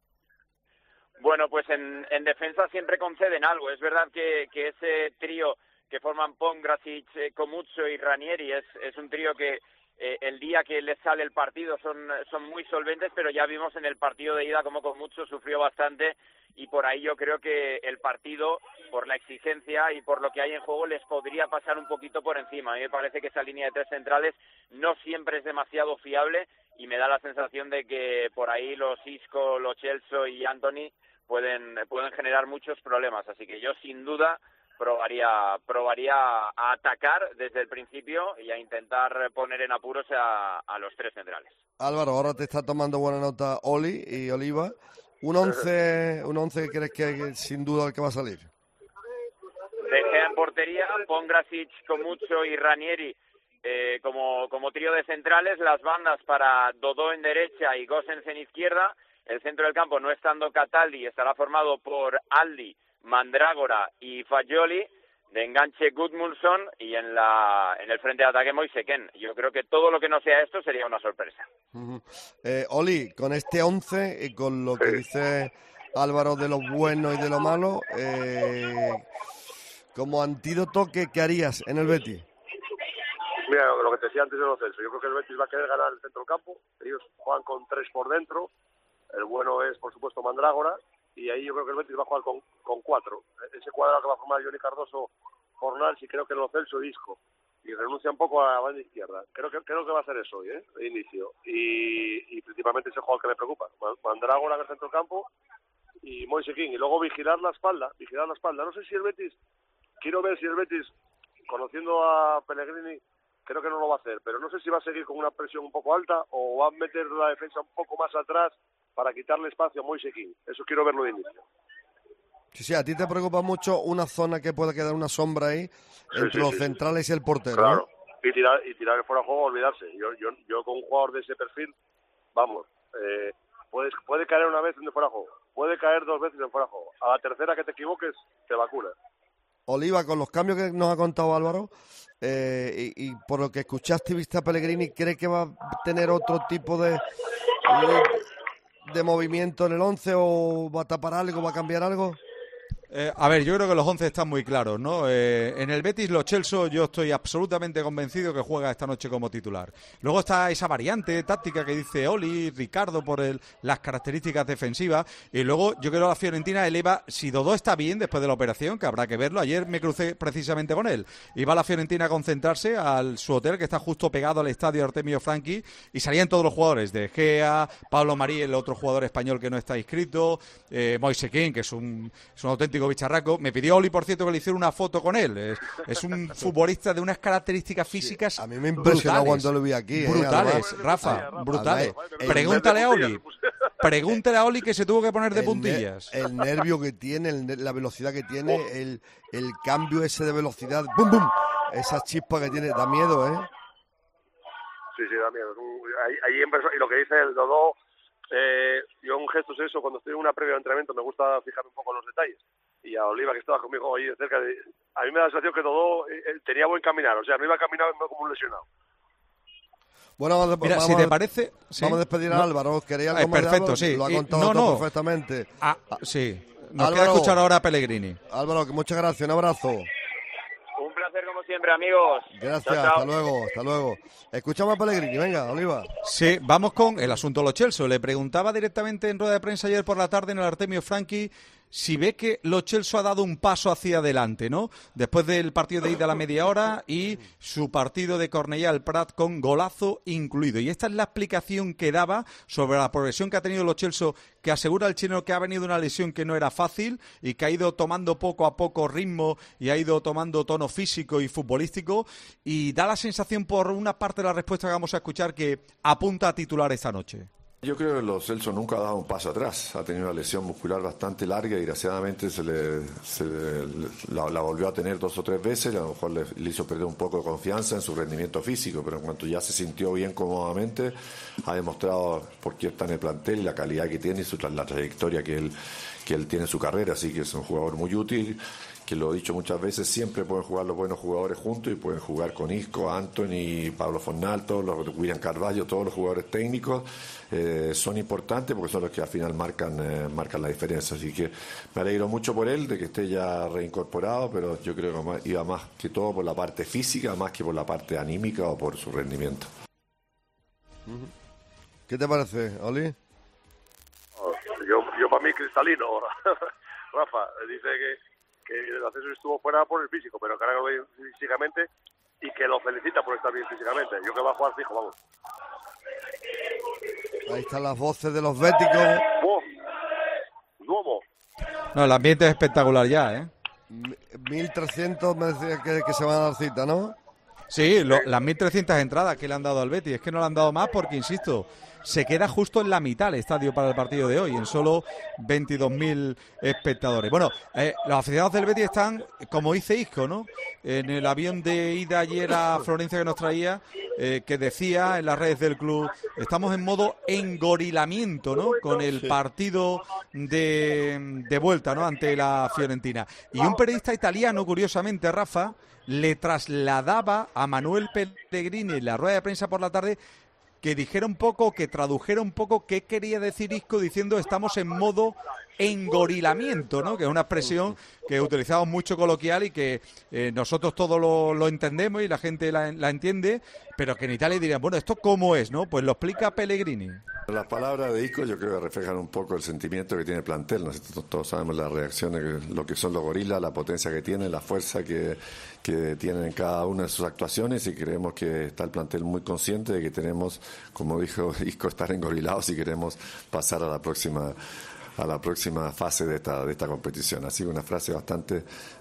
Speaker 18: Bueno, pues en defensa siempre conceden algo. Es verdad que ese trío que forman Pongracic, Comuzzo y Ranieri es un trío que el día que les sale el partido son muy solventes, pero ya vimos en el partido de ida como Comuzzo sufrió bastante, y por ahí yo creo que el partido, por la exigencia y por lo que hay en juego, les podría pasar un poquito por encima. A mí me parece que esa línea de tres centrales no siempre es demasiado fiable, y me da la sensación de que por ahí los Isco, los Celso y Anthony pueden generar muchos problemas. Así que yo sin duda probaría a atacar desde el principio y a intentar poner en apuros a los tres centrales.
Speaker 3: Álvaro, ahora te está tomando buena nota Oli y Oliva. Un 11 que crees que sin duda el que va a salir.
Speaker 18: De Gea en portería, Pongracic, Comuzzo y Ranieri como trío de centrales, las bandas para Dodó en derecha y Gosens en izquierda. El centro del campo, no estando Cataldi, estará formado por Aldi, Mandrágora y Fagioli, de enganche Gudmundsson, y en el frente de ataque Moise Kean. Yo creo que todo lo que no sea esto sería una sorpresa.
Speaker 3: Oli, con este 11 y con lo que dice Álvaro de lo bueno y de lo malo, como antídoto, ¿qué harías en el Betis?
Speaker 17: Mira, lo que te decía antes de los Celso, yo creo que el Betis va a querer ganar el centro del campo. Ellos juegan con 3 por dentro, el bueno es por supuesto Mandrágora, y ahí yo creo que el Betis va a jugar con 4. Ese cuadrado que va a formar Johnny Cardoso, Fornals y creo que Lo Celso y Isco, y renuncia un poco a la banda izquierda. Creo que va a ser eso hoy, de inicio, y principalmente ese jugador que me preocupa, Mandrágora en el centro del campo y Moise Kean, y luego vigilar la espalda. No sé si el Betis, quiero ver si el Betis, conociendo a Pellegrini, creo que no lo va a hacer, pero no sé si va a seguir con una presión un poco alta o va a meter la defensa un poco más atrás para quitarle espacio a Moise Kean. Eso quiero verlo de inicio.
Speaker 3: Sí, a ti te preocupa mucho una zona que pueda quedar una sombra ahí entre los centrales y el portero.
Speaker 17: Claro,
Speaker 3: ¿no?
Speaker 17: y tirar fuera de juego, olvidarse. Yo con un jugador de ese perfil, vamos, puede caer una vez en fuera de juego, puede caer 2 veces en fuera de juego. A la tercera que te equivoques, te vacuna.
Speaker 3: Oliva, con los cambios que nos ha contado Álvaro, y por lo que escuchaste y viste a Pellegrini, ¿cree que va a tener otro tipo de movimiento en el 11 o va a tapar algo, va a cambiar algo?
Speaker 4: A ver, yo creo que los 11 están muy claros, ¿no? En el Betis, Lo Celso, yo estoy absolutamente convencido que juega esta noche como titular. Luego está esa variante táctica que dice Oli, Ricardo, por las características defensivas. Y luego yo creo que la Fiorentina eleva, si Dodó está bien después de la operación, que habrá que verlo. Ayer me crucé precisamente con él. Y va la Fiorentina a concentrarse su hotel, que está justo pegado al estadio Artemio Franchi, y salían todos los jugadores, de Gea, Pablo Marí, el otro jugador español que no está inscrito, Moise Kean, que es un auténtico bicharraco. Me pidió Oli, por cierto, que le hiciera una foto con él. Es un futbolista de unas características físicas
Speaker 3: a mí me impresionó brutales, cuando lo vi aquí.
Speaker 4: Brutales, Rafa, brutales. Pregúntale a Oli. Pregúntale a Oli que se tuvo que poner de puntillas.
Speaker 3: El nervio que tiene, la velocidad que tiene, el cambio ese de velocidad, ¡bum, bum! Esa chispa que tiene, da miedo, ¿eh?
Speaker 17: Sí, da miedo. Ahí empezó, y lo que dice el Dodó, yo un gesto es eso, cuando estoy en una previa de entrenamiento me gusta fijarme un poco en los detalles. Y a Oliva, que estaba conmigo ahí de cerca, a mí me da la sensación que Dodó tenía buen caminar, o sea, no iba a caminar como un lesionado.
Speaker 3: Bueno,
Speaker 4: mira, si te parece...
Speaker 3: Vamos a despedir a Álvaro. ¿Quería algo más
Speaker 4: perfecto,
Speaker 3: de
Speaker 4: sí.
Speaker 3: Lo ha contado todo perfectamente.
Speaker 4: Sí. Nos queda escuchar ahora a Pellegrini.
Speaker 3: Álvaro, que muchas gracias. Un abrazo.
Speaker 18: Un placer como siempre, amigos.
Speaker 3: Gracias,
Speaker 18: chao.
Speaker 3: hasta luego. Escuchamos a Pellegrini, venga, Oliva.
Speaker 4: Sí, vamos con el asunto Lo Celso. Le preguntaba directamente en rueda de prensa ayer por la tarde en el Artemio Franchi si ve que Lo Celso ha dado un paso hacia adelante, ¿no? Después del partido de ida a la media hora y su partido de Cornellà al Prat con golazo incluido. Y esta es la explicación que daba sobre la progresión que ha tenido Lo Celso, que asegura el chileno que ha venido una lesión que no era fácil y que ha ido tomando poco a poco ritmo y ha ido tomando tono físico y futbolístico, y da la sensación por una parte de la respuesta que vamos a escuchar que apunta a titular esta noche.
Speaker 5: Yo creo que Lo Celso nunca ha dado un paso atrás. Ha tenido una lesión muscular bastante larga y desgraciadamente la volvió a tener 2 o 3 veces. Y a lo mejor le hizo perder un poco de confianza en su rendimiento físico, pero en cuanto ya se sintió bien cómodamente, ha demostrado por qué está en el plantel y la calidad que tiene y la trayectoria que él tiene en su carrera. Así que es un jugador muy útil, que lo he dicho muchas veces, siempre pueden jugar los buenos jugadores juntos y pueden jugar con Isco, Anthony, Pablo Fornal, William Carvalho, todos los jugadores técnicos son importantes porque son los que al final marcan la diferencia. Así que me alegro mucho por él de que esté ya reincorporado, pero yo creo que iba más que todo por la parte física más que por la parte anímica o por su rendimiento.
Speaker 3: ¿Qué te parece, Oli?
Speaker 17: Yo para mí cristalino. Rafa dice que el ascenso estuvo fuera por el físico, pero que ahora lo ve físicamente y que lo felicita por estar bien físicamente. Yo que va a jugar fijo, vamos.
Speaker 3: Ahí están las voces de los béticos.
Speaker 17: Nuevo.
Speaker 4: No, el ambiente es espectacular ya, ¿eh?
Speaker 3: 1.300 me decía que se van a dar cita, ¿no?
Speaker 4: Sí, las 1.300 entradas que le han dado al Betis. Es que no le han dado más porque, insisto, se queda justo en la mitad el estadio para el partido de hoy, en solo 22.000 espectadores. Bueno, los aficionados del Betis están, como dice Isco, ¿no? En el avión de ida ayer a Florencia que nos traía, que decía en las redes del club, estamos en modo engorilamiento, ¿no? Con el partido de vuelta, ¿no? Ante la Fiorentina. Y un periodista italiano, curiosamente, Rafa, le trasladaba a Manuel Pellegrini en la rueda de prensa por la tarde que dijera un poco, que tradujera un poco qué quería decir Isco diciendo estamos en modo engorilamiento, ¿no? Que es una expresión que utilizamos mucho coloquial y que nosotros todos lo entendemos y la gente la entiende, pero que en Italia dirían, bueno, ¿esto cómo es, no? Pues lo explica Pellegrini.
Speaker 5: Las palabras de Isco yo creo que reflejan un poco el sentimiento que tiene el plantel. Nosotros todos sabemos las reacciones, lo que son los gorilas, la potencia que tienen, la fuerza que tienen en cada una de sus actuaciones, y creemos que está el plantel muy consciente de que tenemos, como dijo Isco, estar engorilados si queremos pasar a la próxima fase de esta competición. Así que una frase bastante,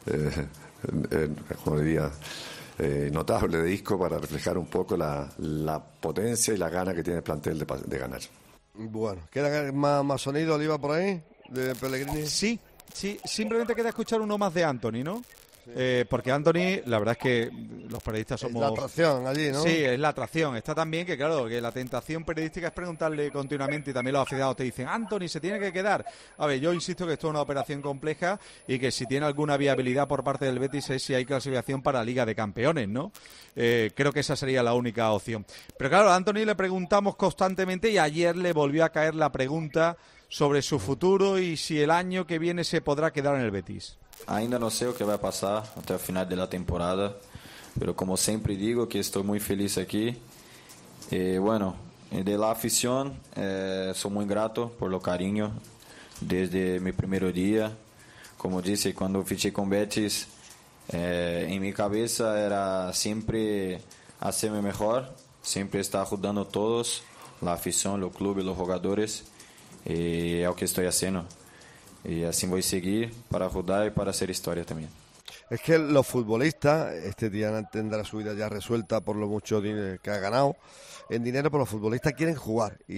Speaker 5: como diría, notable de Isco para reflejar un poco la potencia y la gana que tiene el plantel de ganar.
Speaker 3: Bueno, ¿queda más sonido, Oliva, por ahí, de Pellegrini?
Speaker 4: Sí, simplemente queda escuchar uno más de Anthony, ¿no? Porque Anthony, la verdad es que los periodistas somos...
Speaker 3: Es la atracción allí, ¿no?
Speaker 4: Sí, es la atracción. Está también que, claro, que la tentación periodística es preguntarle continuamente, y también los aficionados te dicen, Anthony se tiene que quedar. A ver, yo insisto que esto es una operación compleja y que si tiene alguna viabilidad por parte del Betis es si hay clasificación para la Liga de Campeones, ¿no? Creo que esa sería la única opción. Pero claro, a Anthony le preguntamos constantemente y ayer le volvió a caer la pregunta sobre su futuro y si el año que viene se podrá quedar en el Betis.
Speaker 1: Ainda não sei o que vai passar até o final da temporada, pero como sempre digo que estou muito feliz aqui. Bueno, de la afición, sou muito grato por lo cariño desde mi primeiro dia. Como disse, quando fichei com Betis, em minha cabeça era sempre hacerme mejor, sempre estar ajudando a todos, la afición, o clube, os jogadores, e é o que estou fazendo. Y así voy a seguir para jugar y para hacer historia también.
Speaker 3: Es que los futbolistas, este día tendrá su vida ya resuelta por lo mucho dinero que ha ganado en dinero, pero los futbolistas quieren jugar y se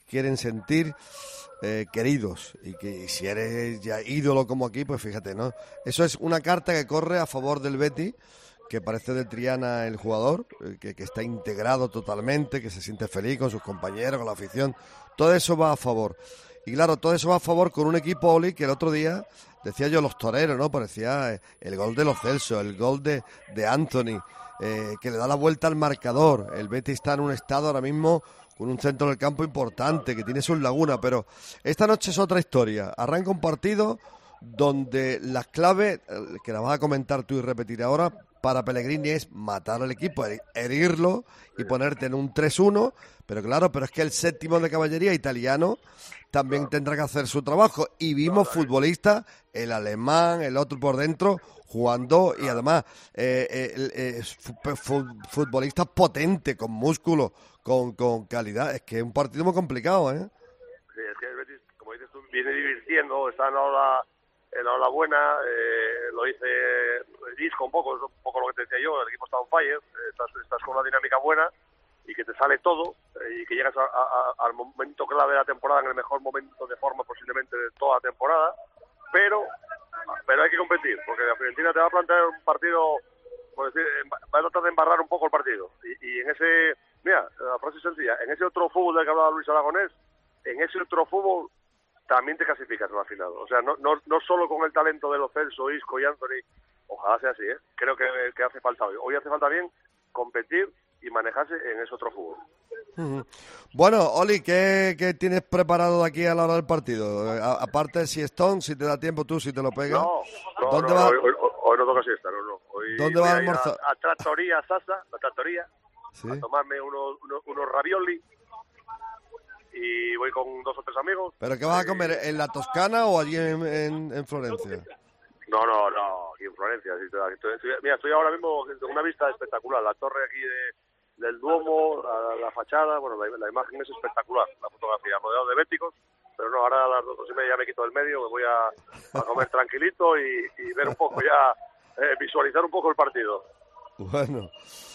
Speaker 3: quieren sentir queridos, y que si eres ya ídolo como aquí, pues fíjate, ¿no? Eso es una carta que corre a favor del Betis, que parece de Triana el jugador, que está integrado totalmente, que se siente feliz con sus compañeros, con la afición. Todo eso va a favor. Y claro, todo eso va a favor con un equipo, Oli, que el otro día, decía yo, los toreros, ¿no? Parecía el gol de Lo Celso, el gol de Anthony, que le da la vuelta al marcador. El Betis está en un estado ahora mismo con un centro del campo importante, que tiene sus lagunas, pero esta noche es otra historia. Arranca un partido donde las claves, que las vas a comentar tú y repetir ahora, para Pellegrini es matar al equipo, herirlo y ponerte en un 3-1, pero claro, pero es que el séptimo de caballería italiano también tendrá que hacer su trabajo, y vimos futbolistas, el alemán, el otro por dentro, jugando, y además futbolistas potentes, con músculo, con calidad. Es que es un partido muy complicado, ¿eh?
Speaker 17: Sí, es que el Betis, como dices tú, viene divirtiendo, está en la ola buena, lo dice Isco un poco lo que te decía yo, el equipo está on fire, estás con una dinámica buena y que te sale todo, y que llegas al momento clave de la temporada, en el mejor momento de forma posiblemente de toda la temporada, pero hay que competir, porque la Fiorentina te va a plantear un partido, por decir, va a tratar de embarrar un poco el partido, y en ese, mira, la frase sencilla, en ese otro fútbol del que hablaba Luis Aragonés, en ese otro fútbol también te clasificas en la final. O sea, no solo con el talento de Lo Celso, Isco y Anthony, ojalá sea así, ¿eh? Creo que hace falta hoy. Hoy hace falta bien competir y manejarse en ese otro fútbol.
Speaker 3: Bueno, Oli, ¿qué tienes preparado de aquí a la hora del partido? Aparte del siestón, si te da tiempo tú, si te lo pegas.
Speaker 17: ¿Dónde vas? Hoy no toca siesta, no. Hoy
Speaker 3: ¿dónde vas a almorzar?
Speaker 17: A Trattoria Sasa, la Trattoria,
Speaker 3: ¿sí?
Speaker 17: A tomarme unos ravioli, y voy con 2 o 3 amigos.
Speaker 3: ¿Pero qué vas a comer? ¿En la Toscana o allí en Florencia?
Speaker 17: No, aquí en Florencia. Mira, estoy ahora mismo en una vista espectacular. La torre aquí del Duomo, la fachada, bueno, la imagen es espectacular, la fotografía, rodeado de béticos, pero no, ahora a las 2:30 ya me quito del medio, me voy a comer tranquilito y ver un poco ya, visualizar un poco el partido.
Speaker 3: Bueno,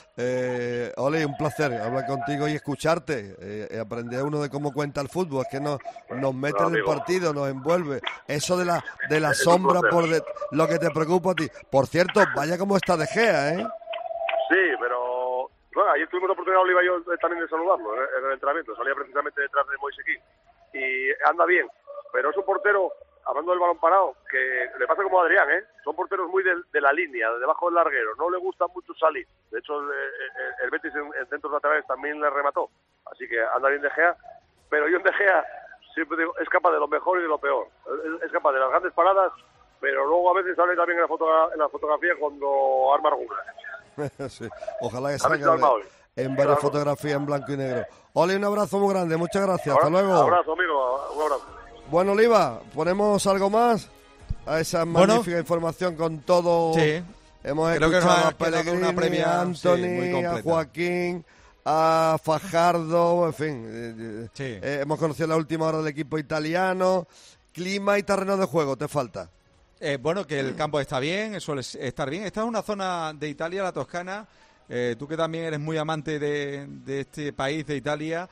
Speaker 3: Oli, un placer hablar contigo y escucharte, aprender uno de cómo cuenta el fútbol, es que nos mete en el partido, nos envuelve, eso de la sombra lo que te preocupa a ti. Por cierto, vaya como está De Gea, ¿eh?
Speaker 17: Sí, pero bueno, ayer tuvimos la oportunidad, Oliva y yo, también de saludarlo en el entrenamiento, salía precisamente detrás de Moise Kean y anda bien, pero es un portero, hablando del balón parado, que le pasa como a Adrián, son porteros muy de la línea, de debajo del larguero, no le gusta mucho salir. De hecho, el Betis en centros laterales también le remató, así que anda bien De Gea, pero yo en De Gea siempre digo, es capaz de lo mejor y de lo peor, es capaz de las grandes paradas, pero luego a veces sale también en la fotografía cuando arma alguna.
Speaker 3: Sí, ojalá que salga en varias fotografías en blanco y negro. Oli, un abrazo muy grande, muchas gracias, hasta luego.
Speaker 17: Un abrazo, amigo, un abrazo.
Speaker 3: Bueno, Oliva, ¿ponemos algo más a esa magnífica información con todo?
Speaker 4: Sí.
Speaker 3: Hemos
Speaker 4: Creo
Speaker 3: escuchado
Speaker 4: que
Speaker 3: a Pellegrini, a Anthony, a Joaquín, a Fajardo, en fin. Hemos conocido la última hora del equipo italiano. Clima y terreno de juego, ¿te falta?
Speaker 4: Bueno, que el campo está bien, suele estar bien. Esta es una zona de Italia, la Toscana. Tú que también eres muy amante de este país, de Italia,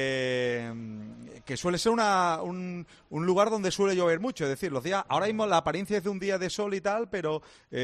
Speaker 4: que suele ser un lugar donde suele llover mucho. Es decir, los días, ahora mismo la apariencia es de un día de sol y tal, pero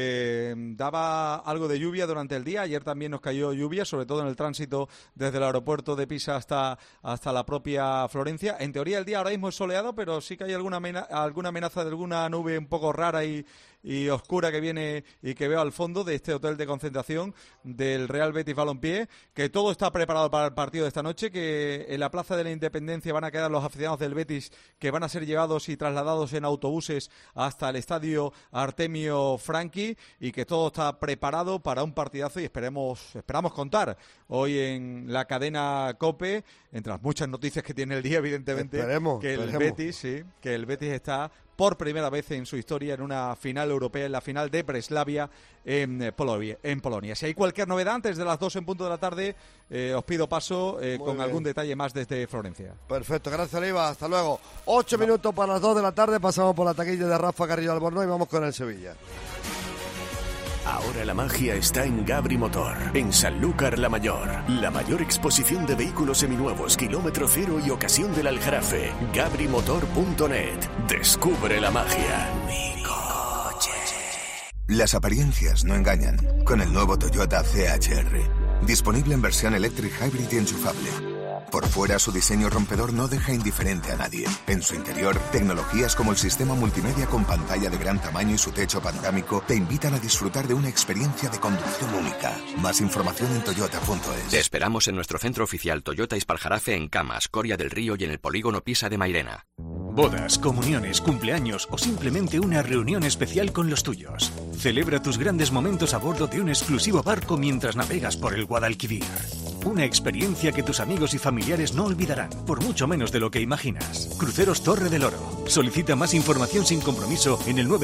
Speaker 4: daba algo de lluvia durante el día. Ayer también nos cayó lluvia, sobre todo en el tránsito desde el aeropuerto de Pisa hasta la propia Florencia. En teoría el día ahora mismo es soleado, pero sí que hay alguna amenaza de alguna nube un poco rara y oscura que viene y que veo al fondo de este hotel de concentración del Real Betis Balompié, que todo está preparado para el partido de esta noche, que en la Plaza de la Independencia van a quedar los aficionados del Betis, que van a ser llevados y trasladados en autobuses hasta el estadio Artemio Franchi, y que todo está preparado para un partidazo, y esperamos contar hoy en la cadena COPE, entre las muchas noticias que tiene el día, evidentemente, que el Betis está por primera vez en su historia en una final europea, en la final de Breslavia en Polonia. Si hay cualquier novedad antes de las 2 en punto de la tarde, os pido paso con algún detalle más desde Florencia.
Speaker 3: Perfecto, gracias Oliva, hasta luego. 8 minutos para las 2 de la tarde, pasamos por la taquilla de Rafa Carrillo Albornoz y vamos con el Sevilla.
Speaker 9: Ahora la magia está en Gabri Motor, en Sanlúcar la Mayor. La mayor exposición de vehículos seminuevos, kilómetro cero y ocasión del Aljarafe. gabrimotor.net. Descubre la magia. Mi coche.
Speaker 19: Las apariencias no engañan. Con el nuevo Toyota CHR. Disponible en versión electric hybrid y enchufable. Por fuera, su diseño rompedor no deja indiferente a nadie. En su interior, tecnologías como el sistema multimedia con pantalla de gran tamaño y su techo panorámico te invitan a disfrutar de una experiencia de conducción única. Más información en toyota.es.
Speaker 20: Te esperamos en nuestro centro oficial Toyota Ispaljarafe en Camas, Coria del Río y en el polígono Pisa de Mairena.
Speaker 21: Bodas, comuniones, cumpleaños o simplemente una reunión especial con los tuyos. Celebra tus grandes momentos a bordo de un exclusivo barco mientras navegas por el Guadalquivir. Una experiencia que tus amigos y familiares no olvidarán, por mucho menos de lo que imaginas. Cruceros Torre del Oro. Solicita más información sin compromiso en el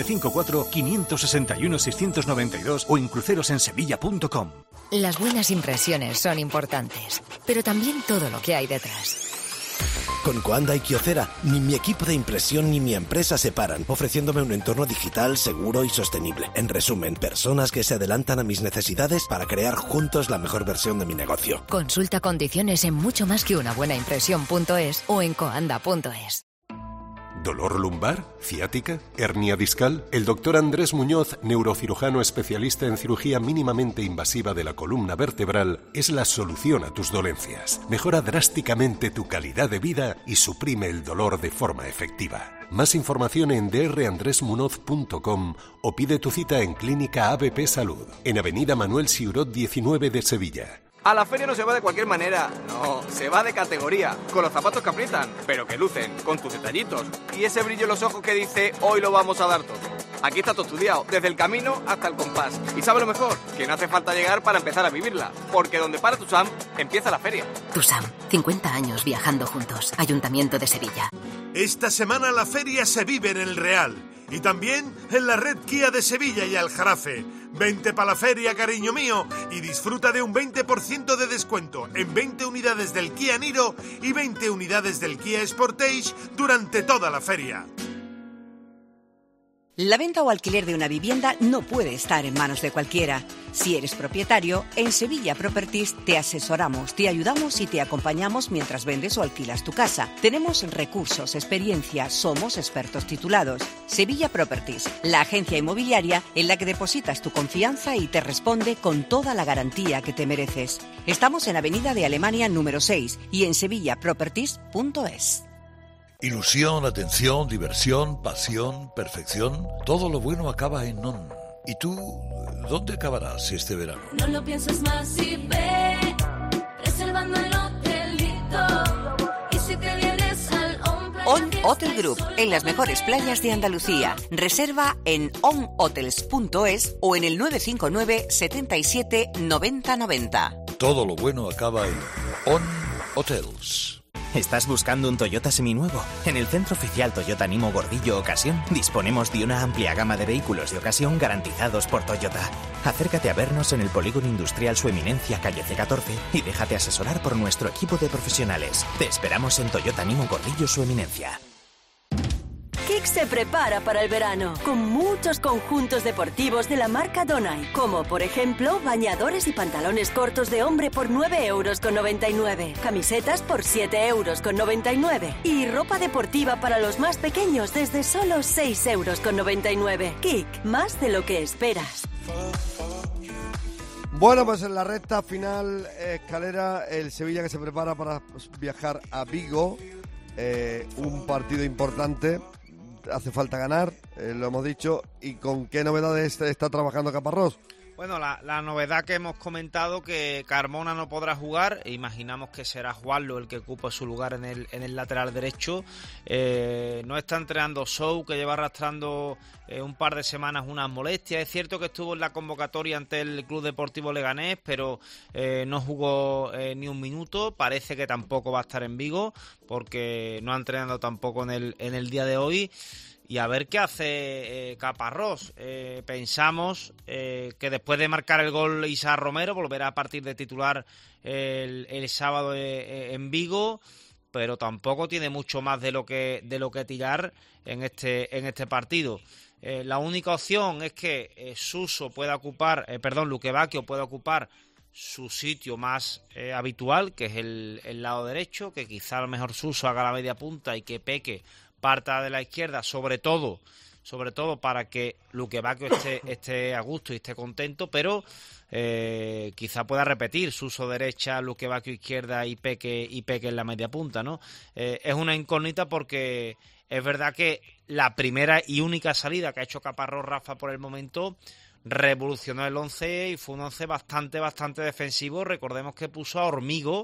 Speaker 21: 954-561-692 o en crucerosensevilla.com.
Speaker 22: Las buenas impresiones son importantes, pero también todo lo que hay detrás.
Speaker 23: Con Coanda y Kyocera, ni mi equipo de impresión ni mi empresa se paran, ofreciéndome un entorno digital seguro y sostenible. En resumen, personas que se adelantan a mis necesidades para crear juntos la mejor versión de mi negocio.
Speaker 22: Consulta condiciones en mucho más que una buena impresión.es o en coanda.es.
Speaker 24: ¿Dolor lumbar? ¿Ciática? ¿Hernia discal? El doctor Andrés Muñoz, neurocirujano especialista en cirugía mínimamente invasiva de la columna vertebral, es la solución a tus dolencias. Mejora drásticamente tu calidad de vida y suprime el dolor de forma efectiva. Más información en drandresmunoz.com o pide tu cita en Clínica ABP Salud, en Avenida Manuel Siurot 19 de Sevilla.
Speaker 25: A la feria no se va de cualquier manera, no, se va de categoría, con los zapatos que aprietan, pero que lucen, con tus detallitos, y ese brillo en los ojos que dice, hoy lo vamos a dar todo. Aquí está todo estudiado, desde el camino hasta el compás. Y ¿sabe lo mejor? Que no hace falta llegar para empezar a vivirla, porque donde para Tusam, empieza la feria.
Speaker 22: Tusam, 50 años viajando juntos. Ayuntamiento de Sevilla.
Speaker 26: Esta semana la feria se vive en el Real, y también en la red Kia de Sevilla y Aljarafe. Vente pa' la feria, cariño mío, y disfruta de un 20% de descuento en 20 unidades del Kia Niro y 20 unidades del Kia Sportage durante toda la feria.
Speaker 15: La venta o alquiler de una vivienda no puede estar en manos de cualquiera. Si eres propietario, en Sevilla Properties te asesoramos, te ayudamos y te acompañamos mientras vendes o alquilas tu casa. Tenemos recursos, experiencia, somos expertos titulados. Sevilla Properties, la agencia inmobiliaria en la que depositas tu confianza y te responde con toda la garantía que te mereces. Estamos en Avenida de Alemania número 6 y en sevillaproperties.es.
Speaker 13: Ilusión, atención, diversión, pasión, perfección. Todo lo bueno acaba en NON. ¿Y tú, dónde acabarás este verano?
Speaker 14: No lo pienses más y ve, reservando el hotelito. Y si te vienes al
Speaker 15: On Hotel Group, en las mejores playas de Andalucía. Reserva en onhotels.es o en el 959 77 90 90.
Speaker 13: Todo lo bueno acaba en On Hotels.
Speaker 27: ¿Estás buscando un Toyota seminuevo? En el centro oficial Toyota Nimo Gordillo Ocasión disponemos de una amplia gama de vehículos de ocasión garantizados por Toyota. Acércate a vernos en el Polígono Industrial Su Eminencia, calle C14 y déjate asesorar por nuestro equipo de profesionales. Te esperamos en Toyota Nimo Gordillo Su Eminencia.
Speaker 8: Kik se prepara para el verano con muchos conjuntos deportivos de la marca Donai, como por ejemplo bañadores y pantalones cortos de hombre por 9,99 €, camisetas por 7,99 € y ropa deportiva para los más pequeños desde solo 6,99 €. Kik, más de lo que esperas.
Speaker 3: Bueno, pues en la recta final, escalera, el Sevilla que se prepara para viajar a Vigo, un partido importante. Hace falta ganar, lo hemos dicho. ¿Y con qué novedades está trabajando Caparrós?
Speaker 6: Bueno, la novedad que hemos comentado, que Carmona no podrá jugar, e imaginamos que será Juanlo el que ocupe su lugar en el lateral derecho. No está entrenando Sou, que lleva arrastrando un par de semanas unas molestias. Es cierto que estuvo en la convocatoria ante el Club Deportivo Leganés, pero no jugó ni un minuto. Parece que tampoco va a estar en Vigo, porque no ha entrenado tampoco en el día de hoy. Y a ver qué hace Caparrós. Pensamos que después de marcar el gol Isa Romero volverá a partir de titular el sábado en Vigo, pero tampoco tiene mucho más de lo que tirar en este partido. La única opción es que Luque Bacchio pueda ocupar su sitio más habitual, que es el lado derecho, que quizá a lo mejor Suso haga la media punta y que Peque parta de la izquierda, sobre todo para que Luque Bacchio esté a gusto y esté contento, pero quizá pueda repetir Suso derecha, Luque Bacchio izquierda y Peque en la media punta, ¿no? Es una incógnita porque es verdad que la primera y única salida que ha hecho Caparrós Rafa por el momento revolucionó el 11 y fue un 11 bastante defensivo. Recordemos que puso a Hormigo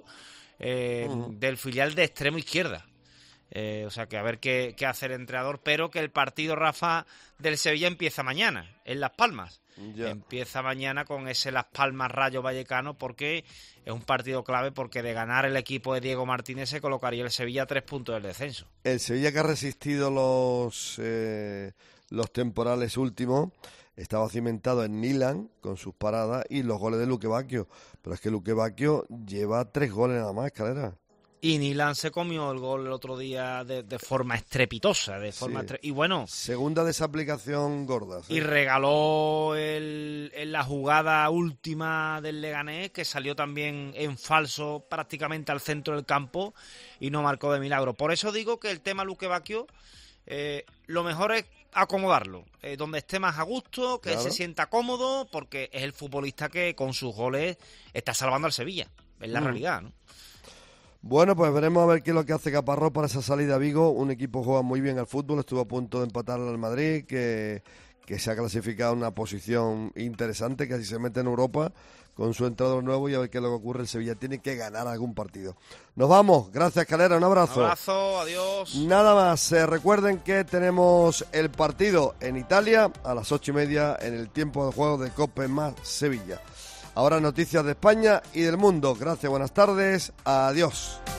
Speaker 6: del filial de extremo izquierda. O sea que a ver qué hace el entrenador, pero que el partido, Rafa, del Sevilla empieza mañana, en Las Palmas. Ya. Empieza mañana con ese Las Palmas Rayo Vallecano, porque es un partido clave, porque de ganar el equipo de Diego Martínez se colocaría el Sevilla a 3 puntos del descenso. El Sevilla, que ha resistido los temporales últimos, estaba cimentado en Nilan con sus paradas y los goles de Luque Bacchio, pero es que Luque Bacchio lleva 3 goles nada más, Escalera. Y Nilan se comió el gol el otro día de forma estrepitosa, y bueno, segunda desaplicación gorda. Sí. Y regaló en la jugada última del Leganés, que salió también en falso prácticamente al centro del campo y no marcó de milagro. Por eso digo que el tema Luque Bacchio, lo mejor es acomodarlo, donde esté más a gusto, que se sienta cómodo, porque es el futbolista que con sus goles está salvando al Sevilla, es la realidad, ¿no? Bueno, pues veremos a ver qué es lo que hace Caparrós para esa salida a Vigo. Un equipo juega muy bien al fútbol, estuvo a punto de empatar al Madrid, que se ha clasificado en una posición interesante, que así se mete en Europa con su entrenador nuevo, y a ver qué es lo que ocurre. El Sevilla tiene que ganar algún partido. Nos vamos, gracias, Calera, un abrazo. Un abrazo, adiós. Nada más, recuerden que tenemos el partido en Italia a las 8:30 en el tiempo de juego de Cope más Sevilla. Ahora noticias de España y del mundo. Gracias, buenas tardes, adiós.